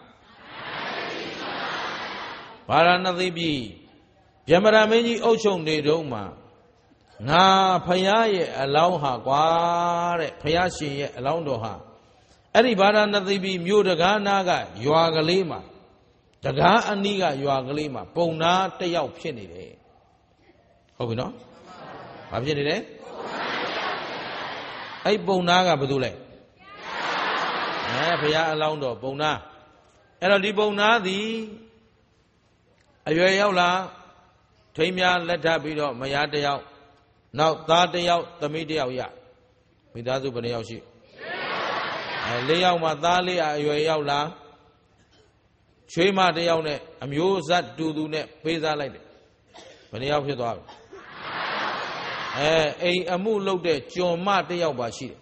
ဗာရာဏသီပြည်ဗျမရမင်းကြီးအုပ်ချုပ်နေတော့မှာငါဖယားရဲ့အလောင်းဟာကွာတဲ့ဖယားရှင်ရဲ့အလောင်းတော်ဟာအဲ့ဒီဗာရာဏသီပြည်မြို့တကားနာကရွာကလေးမှာတကားအနီးကရွာကလေးမှာပုံနာတယောက်ဖြစ်နေတယ်ဟုတ်ပြီနော်ဘာဖြစ်နေလဲအဲ့ပုံနာကဘာလို့လဲအဲဘုရားအလောင်းတော်ပုံနာအဲ့တော့ဒီပုံနာသည်အရွယ်ရောက်လာထိမ်းများလက်ထပ်ပြီးတော့မယားတယောက်နောက်သားတယောက်သမီးတယောက်ရမိသားစုဘယ်နှယောက်ရှိအဲလေးယောက်မှသားလေးအရွယ်ရောက်လာချွေးမတယောက်နဲ့အမျိုးဇတ်တူသူနဲ့ပေးစားလိုက်တယ်ဘယ်နှယောက်ဖြစ်သွားပြီအဲအိမ်အမှုလုပ်တဲ့ကျော်မတယောက်ပါရှိတယ်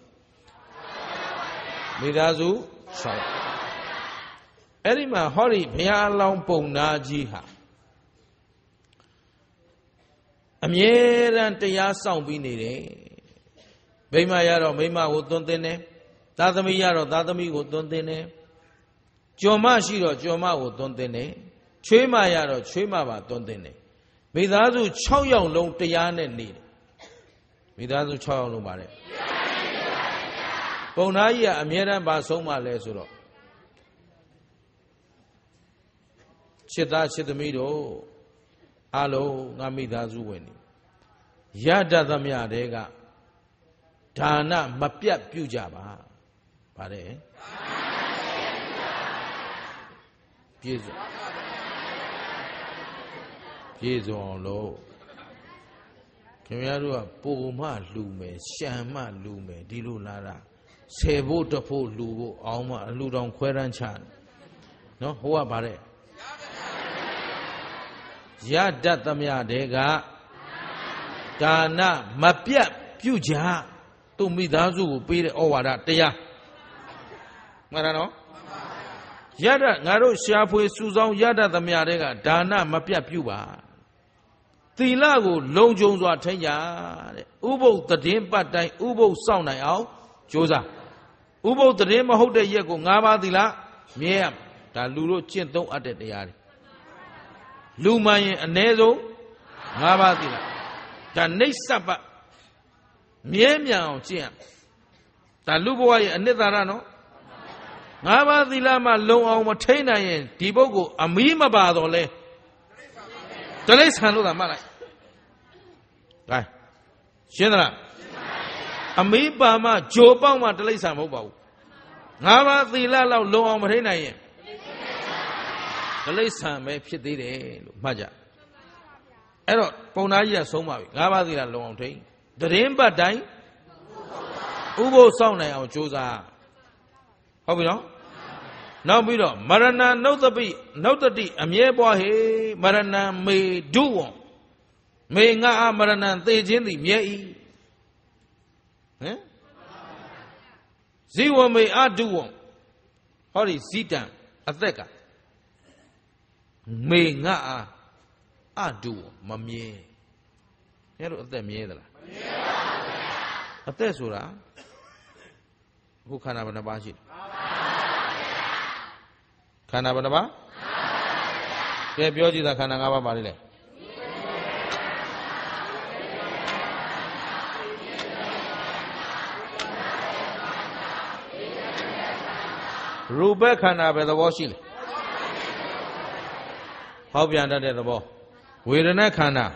မိသားစုဆောင်အဲ့ဒီမှာဟောဒီဘုရားအလောင်းပုံနာကြီးဟာအမြဲတမ်းတရားဆောင်ပြီးနေတယ်မိမရတော့မိမကိုသွန်သင်တယ်သားသမီးရတော့သားသမီးကိုသွန်သင်တယ်ကျော်မရှိတော့ကျော်မကိုသွန်သင်တယ်ချွေးမရတော့ချွေးမပါသွန်သင်တယ်မိသားစု၆ယောက်လုံးတရားနဲ့နေတယ်မိသားစု၆ယောက်လုံးပါတယ်ပုံနာကြီးကအမြဲတမ်းပါဆုံးမလဲဆိုတော့ချစ်သားချစ်သမီးတို့အလုံးငါမိသားစုဝင်နေရတတ်သမျှတွေကဒါနမပြတ်ပြုကြပါပါတယ်ပြည့်စုံပြည့်စုံအောင်လို့ခင်ဗျားတို့ကပုံမှလှူမယ်ရှံမှလှူမယ်ဒီလိုလာတာဆယ်ဖို့တဖို့လှူဖို့အောင်မှအလှူတောင်ခွဲတန်းချတယ်နော်ဟိုကဗါတဲ့ Yada tamya dega Dana mapya puja Tu midazu pire owada teya Marano Yada ngaro syapwe suzong yada tamya dega Dana mapya puba Tilago long jong zwa tenya Ubo tadin patay Ubo sound na yao Joza Ubo tadin mahok de yeko ngaba tila Miem Da luro chin tong ate teyari Lumayin anezo ngaba tila Da neisapa Miem yang chin Da lubo ay anetara no Ngaba tila ma long ang matay na yin Dibo ko amima ba do le Talay sanu da malay Right. Shendra. Ami ba ma jo pang ma talay sa mo ba. Nga ba thila lao long ang matay na yin. Talay sa may phitသေးတယ်လို့မှတ်ကြ။အဲ့တော့ပုံသားကြီးကဆုံးပါပြီ။ငါးပါးသီလလုံအောင်ထိန်း။သတင်းပတ်တိုင်းဥပုသ်ဆောင်နိုင်အောင်ကြိုးစား။ဟုတ်ပြီနော်။နောက်ပြီးတော့မရဏနှုတ်တပိနှုတ်တတိအမြဲပွားဟေမရဏမေဒုဝံမေငါအမရဏံသေခြင်းသည်မြဲ၏ဟမ်ဇီဝမေအဒုဝံဟောဒီဇိတံအသက်ကမေငါအဒုဝံမမြဲအဲလိုအသက်မြဲသလားမမြဲပါဘူးဗျာအသက်ဆိုတာခုခန္ဓာဘယ်နှပါးရှိလဲခန္ဓာဘယ်နှပါးကဲပြောကြည့်တာခန္ဓာ၅ပါးပါလိမ့်လေရူပခန္ဓာပဲသဘောရှိလေဟောပြန်တတ်တဲ့သဘောဝေဒနာခန္ဓာ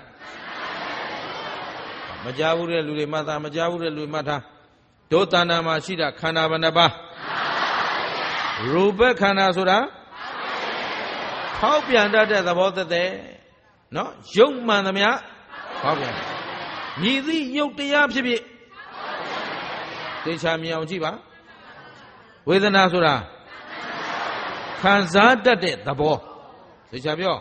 မကြားဘူးတဲ့လူတွေမှတ်သားမကြားဘူးတဲ့လူတွေမှတ်ထားဒုတဏ္ဍာမှာရှိတာခန္ဓာဘယ်နှပါးရူပခန္ဓာဆိုတာဟောပြန်တတ်တဲ့သဘောတသက်နော်ရုပ်မှန်သမျှဟောပြန်မြည်သည့်ရုပ်တရားဖြစ်ဖြစ်သေချာမြင်အောင်ကြည့်ပါဝေဒနာဆိုတာခံစားတတ်တဲ့သဘောသေချာပြော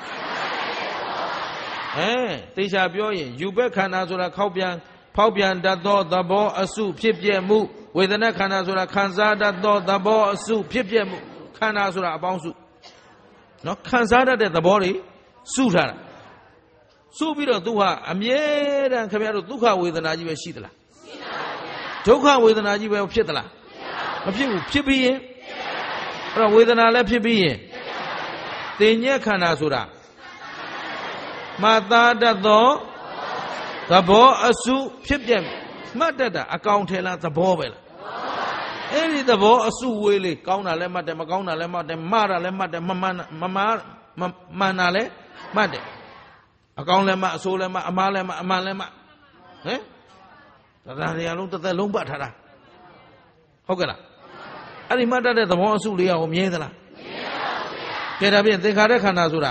အဲသေချာပြောရင်ယူဘက်ခန္ဓာဆိုတာခောက်ပြန်ဖောက်ပြန်တတ်သောသဘောအစုဖြစ်ပြမှုဝေဒနာခန္ဓာဆိုတာခံစားတတ်သောသဘောအစုဖြစ်ပြမှုခန္ဓာဆိုတာအပေါင်းစုနော်ခံစားတတ်တဲ့သဘောတွေစုထားတာစုပြီးတော့သူဟာအမြဲတမ်းခင်ဗျားတို့ဒုက္ခဝေဒနာကြီးပဲရှိသလားရှိပါဘူးဗျာဒုက္ခဝေဒနာကြီးပဲဖြစ်သလားမဖြစ်ဘူးဖြစ်ပြီးရင်အဲ့တော့ဝေဒနာလည်းဖြစ်ပြီးရင်တင်ညက်ခန္ဓာဆိုတာမှတ်သားတတ်သောသဘောအစုဖြစ်ပြမှတ်တတ်တာအကောင်ထဲလားသဘောပဲလားအဲ့ဒီသဘောအစုဝေးလေးကောင်းတာလည်းမှတ်တယ်မကောင်းတာလည်းမှတ်တယ်မှားတာလည်းမှတ်တယ်မမှန်မမှားမှန်တာလည်းမှတ်တယ်အကောင်လည်းမှတ်အဆိုးလည်းမှတ်အမှားလည်းမှတ်အမှန်လည်းမှတ်ဟမ်ဒါတရားလုံးတစ်သက်လုံးပတ်ထားတာဟုတ်ကဲ့လားအဲ့ဒီမှတ်တတ်တဲ့သဘောအစုလေးကဟိုမြဲသလားမြဲပါဘူးဗျာကဲဒါဖြင့်သင်္ခါရခန္ဓာဆိုတာ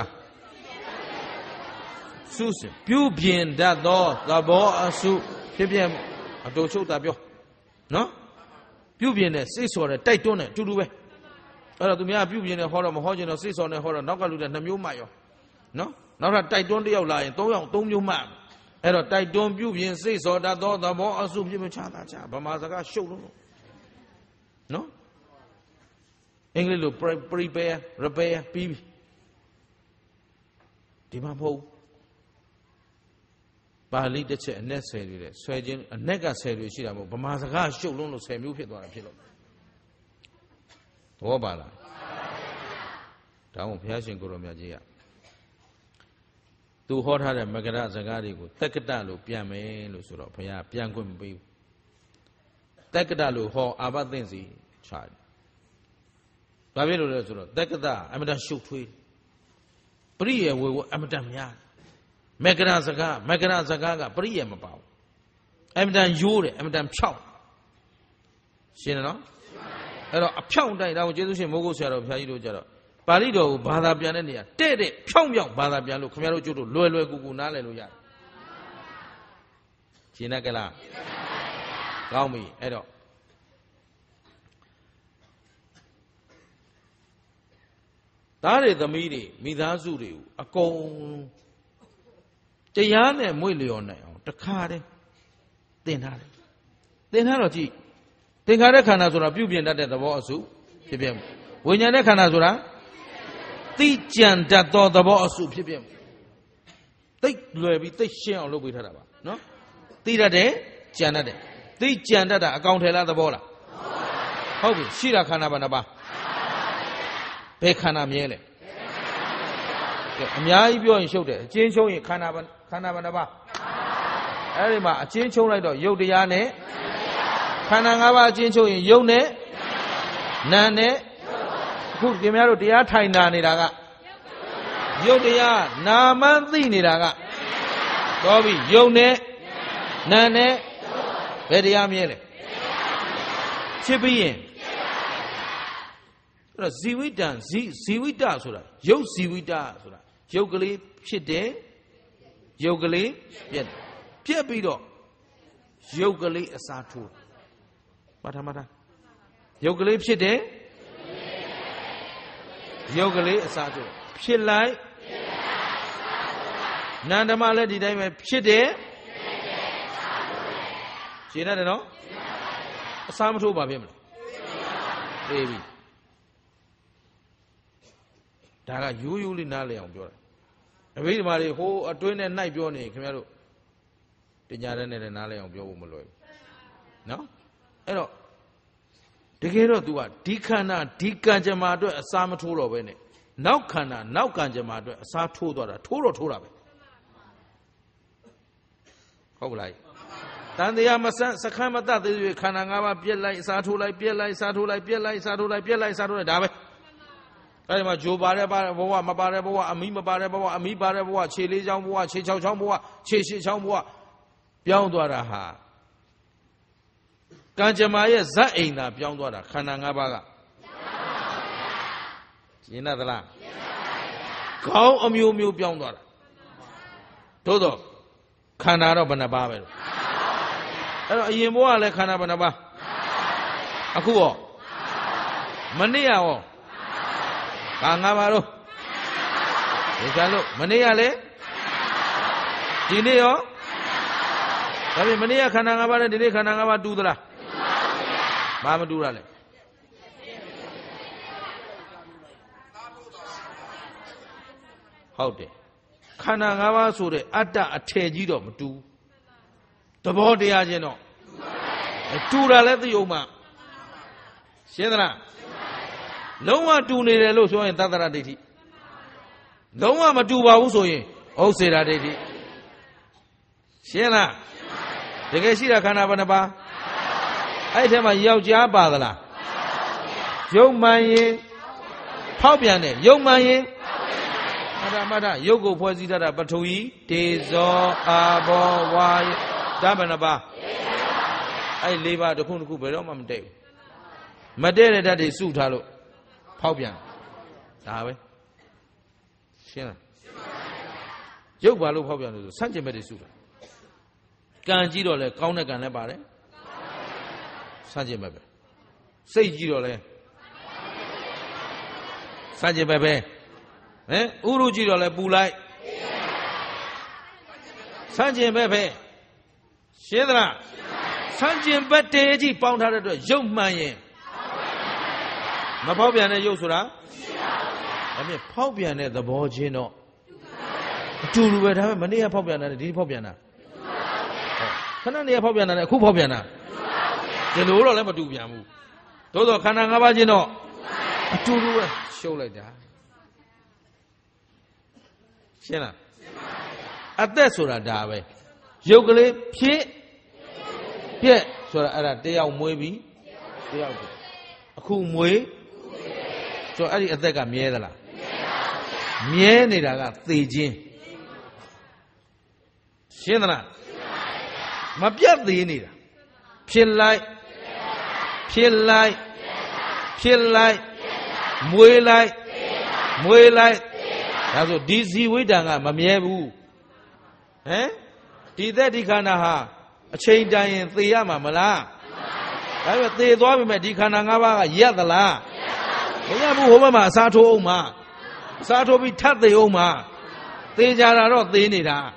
စုစပြုပြင်တတ်သောသဘောအစုဖြစ်ပြအတူချုပ်တာပြောနော်ပြုပြင်တဲ့စိတ်ဆော်တဲ့တိုက်တွန်းတဲ့အတူတူပဲအဲ့တော့သူများပြုပြင်တဲ့ဟောတော့မဟောချင်တော့စိတ်ဆော်နဲ့ဟောတော့နောက်ကလူတဲ့နှမျိုးမှရောနော်နောက်ထပ်တိုက်တွန်းတစ်ယောက်လာရင်သုံးယောက်သုံးမျိုးမှအဲ့တော့တိုက်တွန်းပြုပြင်စိတ်ဆော်တတ်သောသဘောအစုဖြစ်မချတာချဗမာစကားရှုပ်လို့နော်အင်္ဂလိပ်လို prepare repair ပြီးပြီဒီမှာမဟုတ်ပါဠိတစ်ချက်အနက်ဆယ်တွေတဲ့ဆွဲခြင်းအနက်ကဆယ်တွေရှိတာမဟုတ်ဗမာစကားရှုပ်လုံးလို့ဆယ်မျိုးဖြစ်သွားတာဖြစ်လို့သဘောပါလားဒါမှမဟုတ်ဘုရားရှင်ကိုရောမြတ်ကြီးကသူဟောထားတဲ့မကရစကားတွေကိုတက္ကတလို့ပြန်မယ်လို့ဆိုတော့ဘုရားပြန်ခွင့်မပေးဘူးတက္ကတလို့ဟောအာဘသင့်စီခြားတယ်ဘာဖြစ်လို့လဲဆိုတော့တက္ကတအမတန်ရှုပ်ထွေးပရိယေဝေဝအမတန်များမကရစကားမကရစကားကပရိယေမပါဘူးအမတန်ရိုးတယ်အမတန်ဖြောက်ရှင်းတယ်နော်အဲ့တော့အဖြောက်တိုက်ဒါကိုကျေးဇူးရှင်မိုးကုတ်ဆရာတော်ဘုရားကြီးတို့ကြတော့ပါဠိတော်ကိုဘာသာပြန်တဲ့နေရာတဲ့တဲ့ဖြောင်းဖြောင်းဘာသာပြန်လို့ခင်ဗျားတို့ကျို့တို့လွယ်လွယ်ကူကူနားလည်လို့ရတယ်ရှင်းတယ်ကလားကောင်းပြီအဲ့တော့သားတွေသမီးတွေမိသားစုတွေကိုအကုန်တရားနဲ့မွေ့လျော်နိုင်အောင်တခါတည်းသင်ထားတယ်သင်ထားတော့ကြည့်သင်္ခါရခန္ဓာဆိုတာပြုပြင်တတ်တဲ့သဘောအစုဖြစ်ပြမှုဝိညာဉ်ရဲ့ခန္ဓာဆိုတာသိကြံတတ်သောသဘောအစုဖြစ်ပြမှုသိလွယ်ပြီးသိရှင်းအောင်လုပ်ပေးထားတာပါနော်သိတတ်တယ်ကြံတတ်တယ်သိကြံတတ်တာအကောင်ထည်လားသဘောလားဟုတ်ပြီရှိတာခန္ဓာဘာနှပါဘယ်ခန္ဓာမြဲလဲအများကြီးပြောရင်ရှုပ်တယ်အချင်းချုံရင်ခန္ဓာခန္ဓာဘာနှပါအဲ့ဒီမှာအချင်းချုံလိုက်တော့ယုတ်တရားနဲ့ခန္ဓာ၅ပါးအချင်းချုပ်ရင်ယုတ်နဲ့နာနဲ့အခုခင်ဗျားတို့တရားထိုင်နာနေတာကယုတ်တရားနာမှန်းသိနေတာကတော်ပြီယုတ်နဲ့နာနဲ့ဘယ်တရားမြဲလဲဖြစ်ပြီးရင်အဲ့တော့ဇီဝိတံဇီဇီဝိတဆိုတာယုတ်ဇီဝိတဆိုတာယုတ်ကလေးဖြစ်တယ်ယုတ်ကလေးပြက်ပြက်ပြီးတော့ယုတ်ကလေးအစားထိုးမထာမထာယုတ်ကလေးဖြစ်တယ်ယုတ်ကလေးအစားထိုးဖြစ်လိုက်နန္ဒမလည်းဒီတိုင်းပဲဖြစ်တယ်ရှင်းရတယ်နော်အစားမထိုးပါဖြစ်မလားသိပြီဒါကရိုးရိုးလေးနားလည်အောင်ပြောတာအဘိဓမ္မာတွေဟိုအတွင်းနဲ့နှိုက်ပြောနေခင်ဗျားတို့ပညာတတ်နဲ့နားလည်အောင်ပြောဖို့မလွယ်ဘူးနော်အဲ့တော့တကယ်တော့ तू ကဒီခန္ဓာဒီကံကြမ္မာအတွက်အစားမထိုးတော့ပဲနဲ့နောက်ခန္ဓာနောက်ကံကြမ္မာအတွက်အစားထိုးသွားတာထိုးတော့ထိုးတာပဲဟုတ်ကလားတန်တရားမဆန်းစခန်းမတတ်သေးသေးခန္ဓာ၅ပါးပြက်လိုက်အစားထိုးလိုက်ပြက်လိုက်အစားထိုးလိုက်ပြက်လိုက်အစားထိုးလိုက်ပြက်လိုက်အစားထိုးလိုက်ဒါပဲအဲ့ဒီမှာဂျိုပါတဲ့ဘဝမပါတဲ့ဘဝအမီးမပါတဲ့ဘဝအမီးပါတဲ့ဘဝခြေလေးချောင်းဘဝခြေ၆ချောင်းဘဝခြေ၈ချောင်းဘဝပြောင်းသွားတာဟာကံကြမ္မာရဲ့ဇတ်အိမ်သာပြောင်းသွားတာခန္ဓာ၅ပါးကရှင်းသလားခေါင်းအမျိုးမျိုးပြောင်းသွားတာသို့တော့ခန္ဓာတော့ဘယ်နှပါးပဲလို့အဲ့တော့အရင်ဘဝကလည်းခန္ဓာဘယ်နှပါးအခုရောမနေ့ကရောဘာ၅ပါးတော့ဒီကလို့မနေ့ကလည်းဒီနေ့ရောဒါပြင်မနေ့ကခန္ဓာ၅ပါးနဲ့ဒီနေ့ခန္ဓာ၅ပါးတူသလားဘာမတူတာလဲဟုတ်တယ်ခန္ဓာ၅ပါးဆိုတဲ့အတ္တအထည်ကြီးတော့မတူသဘောတရားချင်းတော့တူတာလည်းသိအောင်မှရှင်းသလားလုံးဝတူနေတယ်လို့ဆိုရင်သတ္တရဒိဋ္ဌိလုံးဝမတူပါဘူးဆိုရင်ဥစ္စေတာဒိဋ္ဌိရှင်းလားတကယ်ရှိတာခန္ဓာဘယ်နှပါအဲ့ထဲမှာယောက်ျားပါသလားယုံမှန်ရင်ဖောက်ပြန်တယ်ယုံမှန်ရင်မထမထယုတ်ကိုဖွဲ့စည်းထားတာပထဝီတေဇောအာဘောဝါယဒါဘယ်နှပါအဲ့လေးပါတစ်ခုတစ်ခုဘယ်တော့မှမတည့်ဘူးမတည့်တဲ့ဓာတ်တွေစုထားလို့ဖောက်ပြန်ဒါပဲရှင်းလားယုတ်ပါလို့ဖောက်ပြန်လို့ဆိုဆန့်ကျင်ဘက်တွေစုတာကံကြီးတော့လဲကောင်းတဲ့ကံလည်းပါတယ်ဆန့်ကျင်ဘက်ပဲစိတ်ကြီးတော့လဲဆန့်ကျင်ဘက်ပဲဟမ်ဥရုကြီးတော့လဲပူလိုက်ဆန့်ကျင်ဘက်ပဲရှင်းသလားဆန့်ကျင်ဘက်တေကြီးပေါင်းထားတဲ့အတွက်ရုပ်မှန်ရင်မဖောက်ပြန်တဲ့ရုပ်ဆိုတာဒါဖြင့်ဖောက်ပြန်တဲ့သဘောချင်းတော့အတူတူပဲဒါပေမဲ့မနေ့ကဖောက်ပြန်တာနဲ့ဒီဖောက်ပြန်တာခဏနေရဖောက်ပြန်တာနဲ့အခုဖောက်ပြန်တာဒီလိုတော့လည်းမတူပြန်ဘူးသို့သောခန္ဓာ၅ပါးချင်းတော့အတူတူပဲရှုပ်လိုက်တာရှင်းလားအသက်ဆိုတာဒါပဲရုပ်ကလေးဖြစ်ပြက်ဆိုတာအဲ့ဒါတယောက်မွေးပြီးတယောက်ပြက်အခုမွေးဆိုအဲ့ဒီအသက်ကမြဲသလားမြဲနေတာကသေခြင်းရှင်းသလားမပြတ်သေးနေတာဖြစ်လိုက်ဖြစ်လိုက်ဖြစ်လိုက်မွေးလိုက်မွေးလိုက်ဒါဆိုဒီဇီဝိတံကမမြဲဘူးဟမ်ဒီသက်ဒီခန္ဓာဟာအချိန်တန်ရင်သေရမှာမလားဒါပေမဲ့သေသွားပြီမဲ့ဒီခန္ဓာ၅ပါးကရက်သလားမရဘူးဟိုဘက်မှာအစားထိုးအောင်မှာ Satobi tat the Oma. They are not the Nida.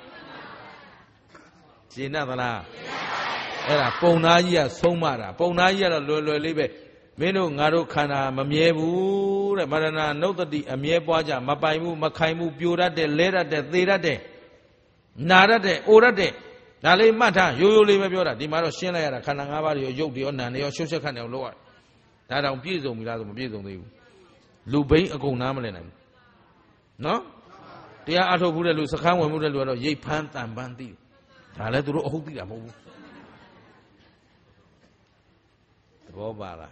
Jinatana. Era Ponaya, Somara, Ponaya, Lolo Libe. Menu Ngaro Kana, Mamiebu, Marana, Notadi, Amiebuaja, Mapaimu, Makaimu, Pura de Lera de Thera de Nara de Ora de Nale Mata, you live a Pura, Dimaro Shena, Kananga, Yogi, and your social kind of lower. That on Pizo, Milado, Pizo, Lubay, a go Namalan. No? They are out of Buddha Lusakam, Muda, Ye Pant and Bandi. I let the Hopi Amu. Bobala.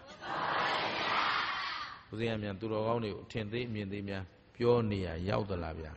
Uziamian to the only ten day, Miendimia, Pionia, Yaudalavia.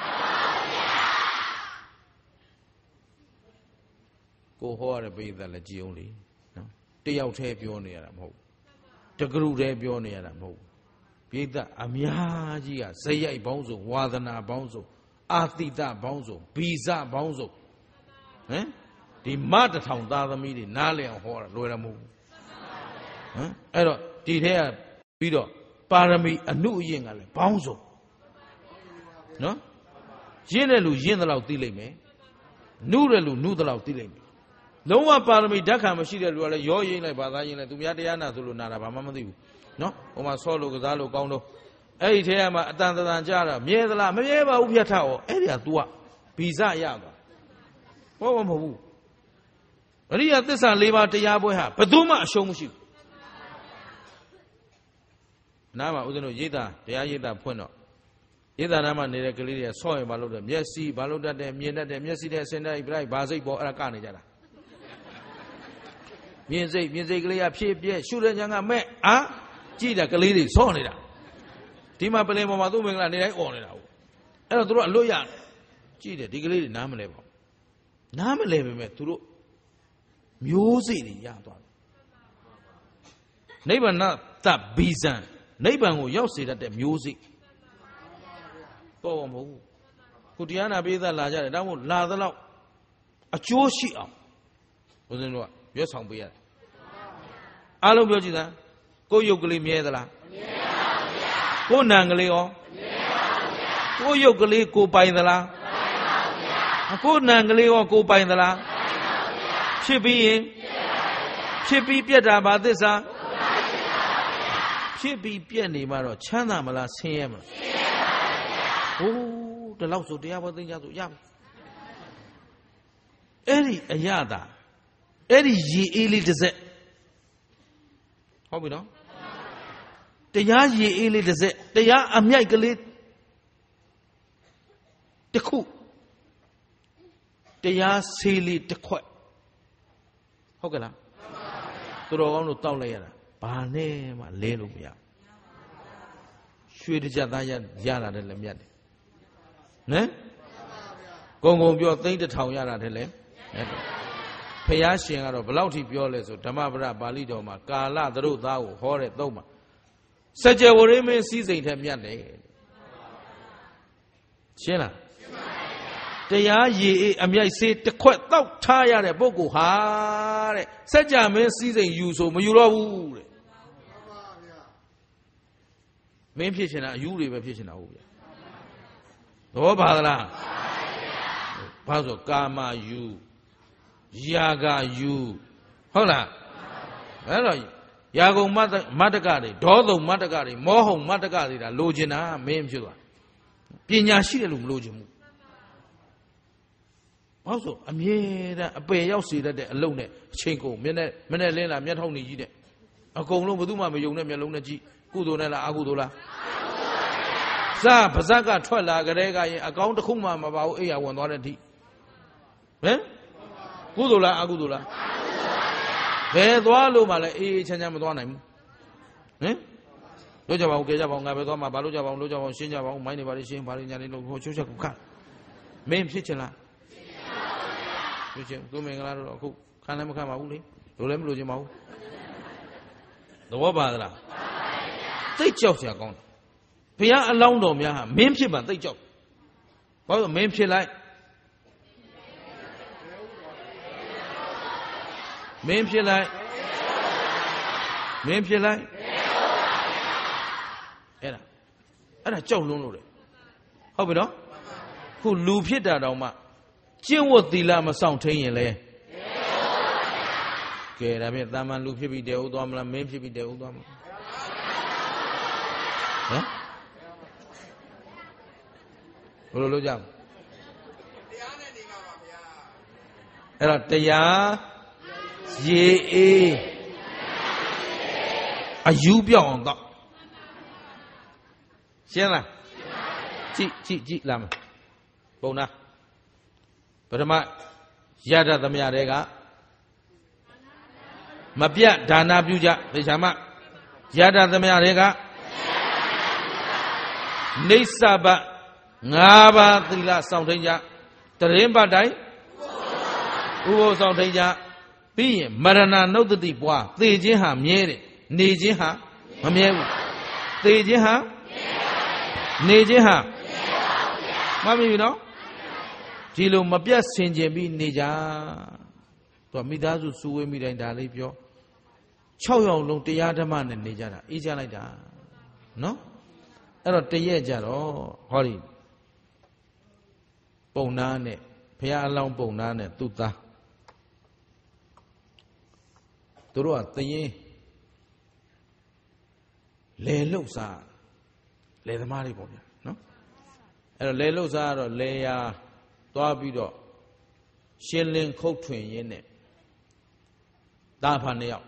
Go horror be the legioni. They out here Pionia, Mo. The group there Pionia, Mo. Be the Amiagia, Say Bonzo, Wadana Bonzo, Artita Bonzo, Pizza Bonzo. Eh? The mother town, the other meeting, Nali and Horror, Lora Mo. I don't did here, Peter, Parami, a new ying, Bonzo. No? General, general dealing me. Noodle, noodle out dealing me. No one Parami, Daka, Machida, your yin like Badayana, to Yadiana, to Lunara, Mamadu. No? Oma Solo, Gazalo, Gondo. Eight here, Tanda Jara, Miedla, Mieva, Ubiatao, Area Dua, Pizza Yaga. Oh, Mahu. Ria, this and leave out the Yaboha, Paduma, show me. Nama Udano Yida, the Ayida Pueno. Yida Nama Neracalia, saw him Baloda, Messi, Baloda, the Miena, the Messi, the Senda, Ibrahim, Bazi, Boracanijana. Music, music, Lia, Pip, shoot a young man, ah? Gida Kalidi, saw it. Tima Palemo Madu, and they own it out. And I threw a lawyer. Gida, Digley, Namalevo. Namalevo, to music in Yadon. Neighbor not that Bizan. Neighbor who you see that the music. Oh, Kutiana be the larger, that would lather out a choshi out. Wasn't what? Yes, I'll be at. Alo Yojida, go Yogli Miedala. Go Nangaleo. Go Yogli, go by the la. Go Nangaleo, go by the la. She be in. She be Pieta about this. She be Piani Maro, Chana Mala Siam. Oh, the louse of the other thing to Yam. Eri Ayada. Eri ye ili desert. How we know? The ya ye ili desert. The ya amiacally. The cook. The ya silly the quack. How can I? To the one who told later. Bane ma lelu ya. Shwe de jadaya yara de le miat. Ne? Gong gong pyo think the town yara de le. Paya shin aro balauti pyo le so Dhammapara Bali do ma Kala daru thawo hore thong ma. Sajja warimin sisain the miat le. Shin la.တရားရေအမြိုက်စေးတစ်ခွက်တောက်ထားရတဲ့ပုဂ္ဂိုလ်ဟာတဲ့စัจ जा မင်းစည်းစိမ်ယူဆိုမယူတော့ဘူးတဲ့မင်းဖြစ်ချင်တာအယူတွေပဲဖြစ်ချင်တာဟုတ်ဗျာသဘောပါသလားဘာဆိုကာမယူယာဂယူဟုတ်လားအဲ့တော့ယာဂုံမတ္တကတွေဒေါသုံမတ္တကတွေမောဟုံမတ္တကတွေဒါလိုချင်တာမင်းဖြစ်သွားပညာရှိတယ်လို့မလိုချင်ဘူးAlso, I'm here. A pay out see that alone. Chinko, minute, minute, Lena, Miatoni, Gide. A Kolo Buduma, Yona Melona G, Kudonella Agudola. Sa, Pazaka, Twala, Garega, account of Kuma about a one warranty. Eh? Gudola Agudola. There, Dualo Mala, E. Chanyamadonam. Eh? Lojava, Gajava, Gabama, Baluja, Loja, Shinja, Mine, Variation, Varian, Chuka. Main Pitchela. Go make a lot of cook. Can I come out? Do them lose your mouth? The Wabala. They choke your gun. Pia alone, no, Mia, Mimship, but they choke. What the Mimship like? Mimship like? Mimship like? And a joke, no, ဟုတ်ပြီနော်ခုလူဖြစ်တာတောင်မှကျင့်ဝတ်သီလမဆောင်ထိန်ရင်လေကဲဒါဖြင့်တာမန်လူဖြစ်ပြီးတဲဥသွားမလားမင်းဖြစ်ပြီးတဲဥသွားမလားဟမ်ဘယ်လိုလုပ်ကြမလဲတရားနဲ့နေမှာပါဗျာအဲ့တော့တရားရေအေးအယူပြောင်းအောင်တော့ရှင်းလားကြည့်ကြည့်ကြည့်လာမယ်ပုံနာပထမရတတ်သမျှတွေကမပြတ်ဒါနပြုကြသေချာမရတတ်သမျှတွေကနေဆဘငါးပါးသီလစောင့်ထိန်ကြတရင်ပတ်တိုင်းဥပုသ်ဆောင်ထိန်ကြပြီးရင်မရဏနုဿတိပွားသေခြင်းဟာမြဲတယ်နေခြင်းဟာမမြဲဘူးသေခြင်းဟာနေခြင်းဟာမမြဲဘူးနော်ဒီလိုမပြတ်ဆင်ခြင်ပြီးနေကြသူမိသားစုစုဝေးမိတိုင်းဒါလေးပြော၆ယောက်လုံးတရားဓမ္မနဲ့နေကြတာအေးချလိုက်တာနော်အဲ့တော့တရက်ကြတော့ဟောဒီပုံနာနဲ့ဘုရားအလောင်းပုံနာနဲ့သူ့သားသူတို့ကသရင်လေလှုပ်စားလေသမားတွေပေါ့ဗျာနော်အဲ့တော့လေလှုပ်စားကတော့လေယာသွားပြီးတော့ရှင်းလင်းခုတ်ထွင်ရင်းနဲ့တာဖန်နှစ်ယောက်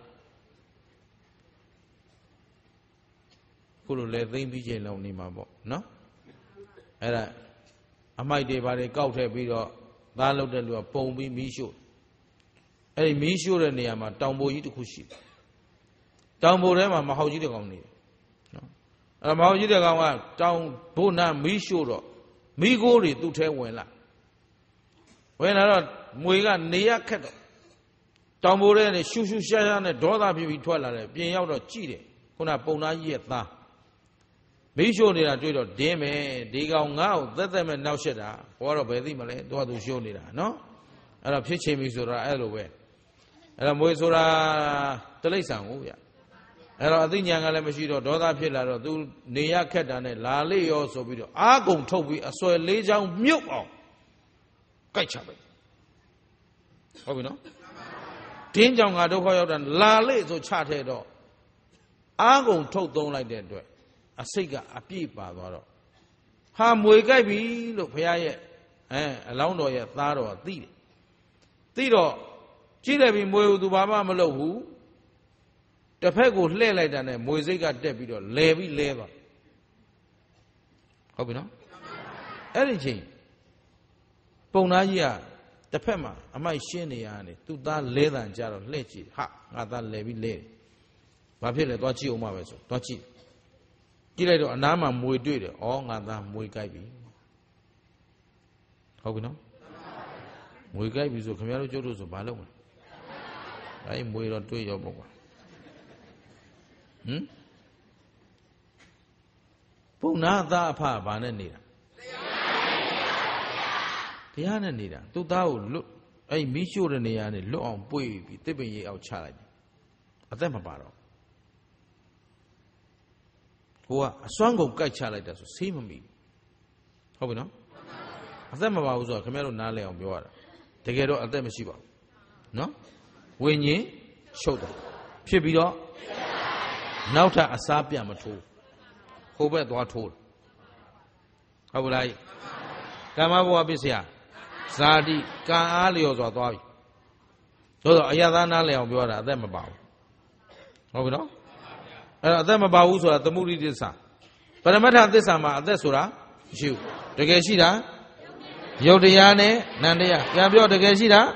ခုလိုလေသိမ့်ပြီးချိန်လုံးနေမှာပေါ့နော်အဲ့ဒါအမိုက်တွေဘာတွေကောက်ထည့်ပြီးတော့သားလုပ်တဲ့လူကပုံပြီးမီးရှို့အဲ့ဒီမီးရှို့တဲ့နေရာမှာတောင်ပိုကြီးတစ်ခုရှိတယ်တောင်ပိုထဲမှာမဟုတ်ကြီးတစ်ကောင်နေတယ်နော်အဲ့မဟုတ်ကြီးတစ်ကောင်ကတောင်ဘုနာမီးရှို့တော့မီးခိုးတွေသူ့ထဲဝင်လာဝင်လာတော့မွေကနေရခက်တော့တောင်ပိုထဲနဲ့ရှူရှူရှားရှားနဲ့ဒေါသဖြစ်ပြီးထွက်လာတယ်ပြင်ရောက်တော့ကြည့်တယ်ခုနပုံသားကြီးရဲ့သားမီးရှို့နေတာတွေ့တော့ဒင်းမယ်ဒီကောင်ငါ့ကိုသက်သက်မဲ့နောက်ဆက်တာဘောတော့ဘယ်သိမလဲသူကသူရှို့နေတာနော်အဲ့တော့ဖြစ်ချင်းပြီဆိုတာအဲ့လိုပဲအဲ့တော့မွေဆိုတာတလိษံကိုဗျအဲ့တော့အသိဉာဏ်ကလည်းမရှိတော့ဒေါသဖြစ်လာတော့သူနေရခက်တာနဲ့လာလေရောဆိုပြီးတော့အာကုံထုတ်ပြီးအစွဲလေးချောင်းမြုပ်အောင်ကြိုက်ချပဲဟုတ်ပြီနော်ဒင်းကြောင့်ငါဒုက္ခရောက်တာလာလေဆိုချထဲတော့အာကုံထုတ်သုံးလိုက်တဲ့အတွက်အစိတ်ကအပြည့်ပါသွားတော့ဟာမွေကြိုက်ပြီလို့ဘုရားရဲ့အဲအလောင်းတော်ရဲ့သားတော်ကသိတယ်သိတော့ကြည့်တယ်ပြီးမွေသူဘာမှမလုပ်ဘူးတစ်ဖက်ကိုလှည့်လိုက်တာနဲ့မွေစိတ်ကတက်ပြီးတော့လဲပြီးလဲသွားဟုတ်ပြီနော်အဲ့ဒီချိန်ပုံသားကြီးကတစ်ဖက်မှာအမိုက်ရှင်းနေရတယ်သူ့သားလဲတန်ကြတော့လှည့်ကြည့်ဟာငါသားလဲပြီးလဲဘာဖြစ်လဲသွားကြည့်အောင်ပါပဲဆိုသွားကြည့်ကြည့်လိုက်တော့အနားမှာမွေတွေ့တယ်ဩငါသားမွေကြိုက်ပြီဟုတ်ပြီနော်မွေကြိုက်ပြီဆိုခင်ဗျားတို့ကျုပ်တို့ဆိုဘာလုပ်မလဲအဲမွေတော့တွေ့ရောပေါ့ကွာဟမ်ပုံနာသားအဖဘာနဲ့နေတာတရားနဲ့နေတာသူ့သားကိုလွတ်အဲ့မီးရှို့တဲ့နေရာနဲ့လွတ်အောင်ပွေ့ပြီးတစ်ပင်ရိပ်အောင်ချလိုက်တယ်အသက်မပါတော့ကိုကအစွမ်းကုန်ကြိုက်ချလိုက်တာဆိုဆေးမမီဟုတ်ပြီနော်အသက်မပါဘူးဆိုတော့ခင်ဗျားတို့နားလည်အောင်ပြောရတာတကယ်တော့အသက်မရှိပါဘူးနော်ဝိညာဉ်ရှုပ်တယ်ဖြစ်ပြီးတော့နောက်ထပ်အစားပြန်မထိုးဟိုဘက်သွားထိုးဟုတ်ဘူးလားကာမဘဝပစ္စယဇာတိကံအားလျော်စွာသွားပြီသို့တော့အယသနာလည်အောင်ပြောတာအသက်မပါဘူးဟုတ်ပြီနော်အဲ့တော့အသက်မပါဘူးဆိုတာသမုဒိသစ္စာပရမတ္ထသစ္စာမှာအသက်ဆိုတာမရှိဘူးတကယ်ရှိတာယုတ်တရားနဲ့နန္တရားပြန်ပြောတကယ်ရှိတာ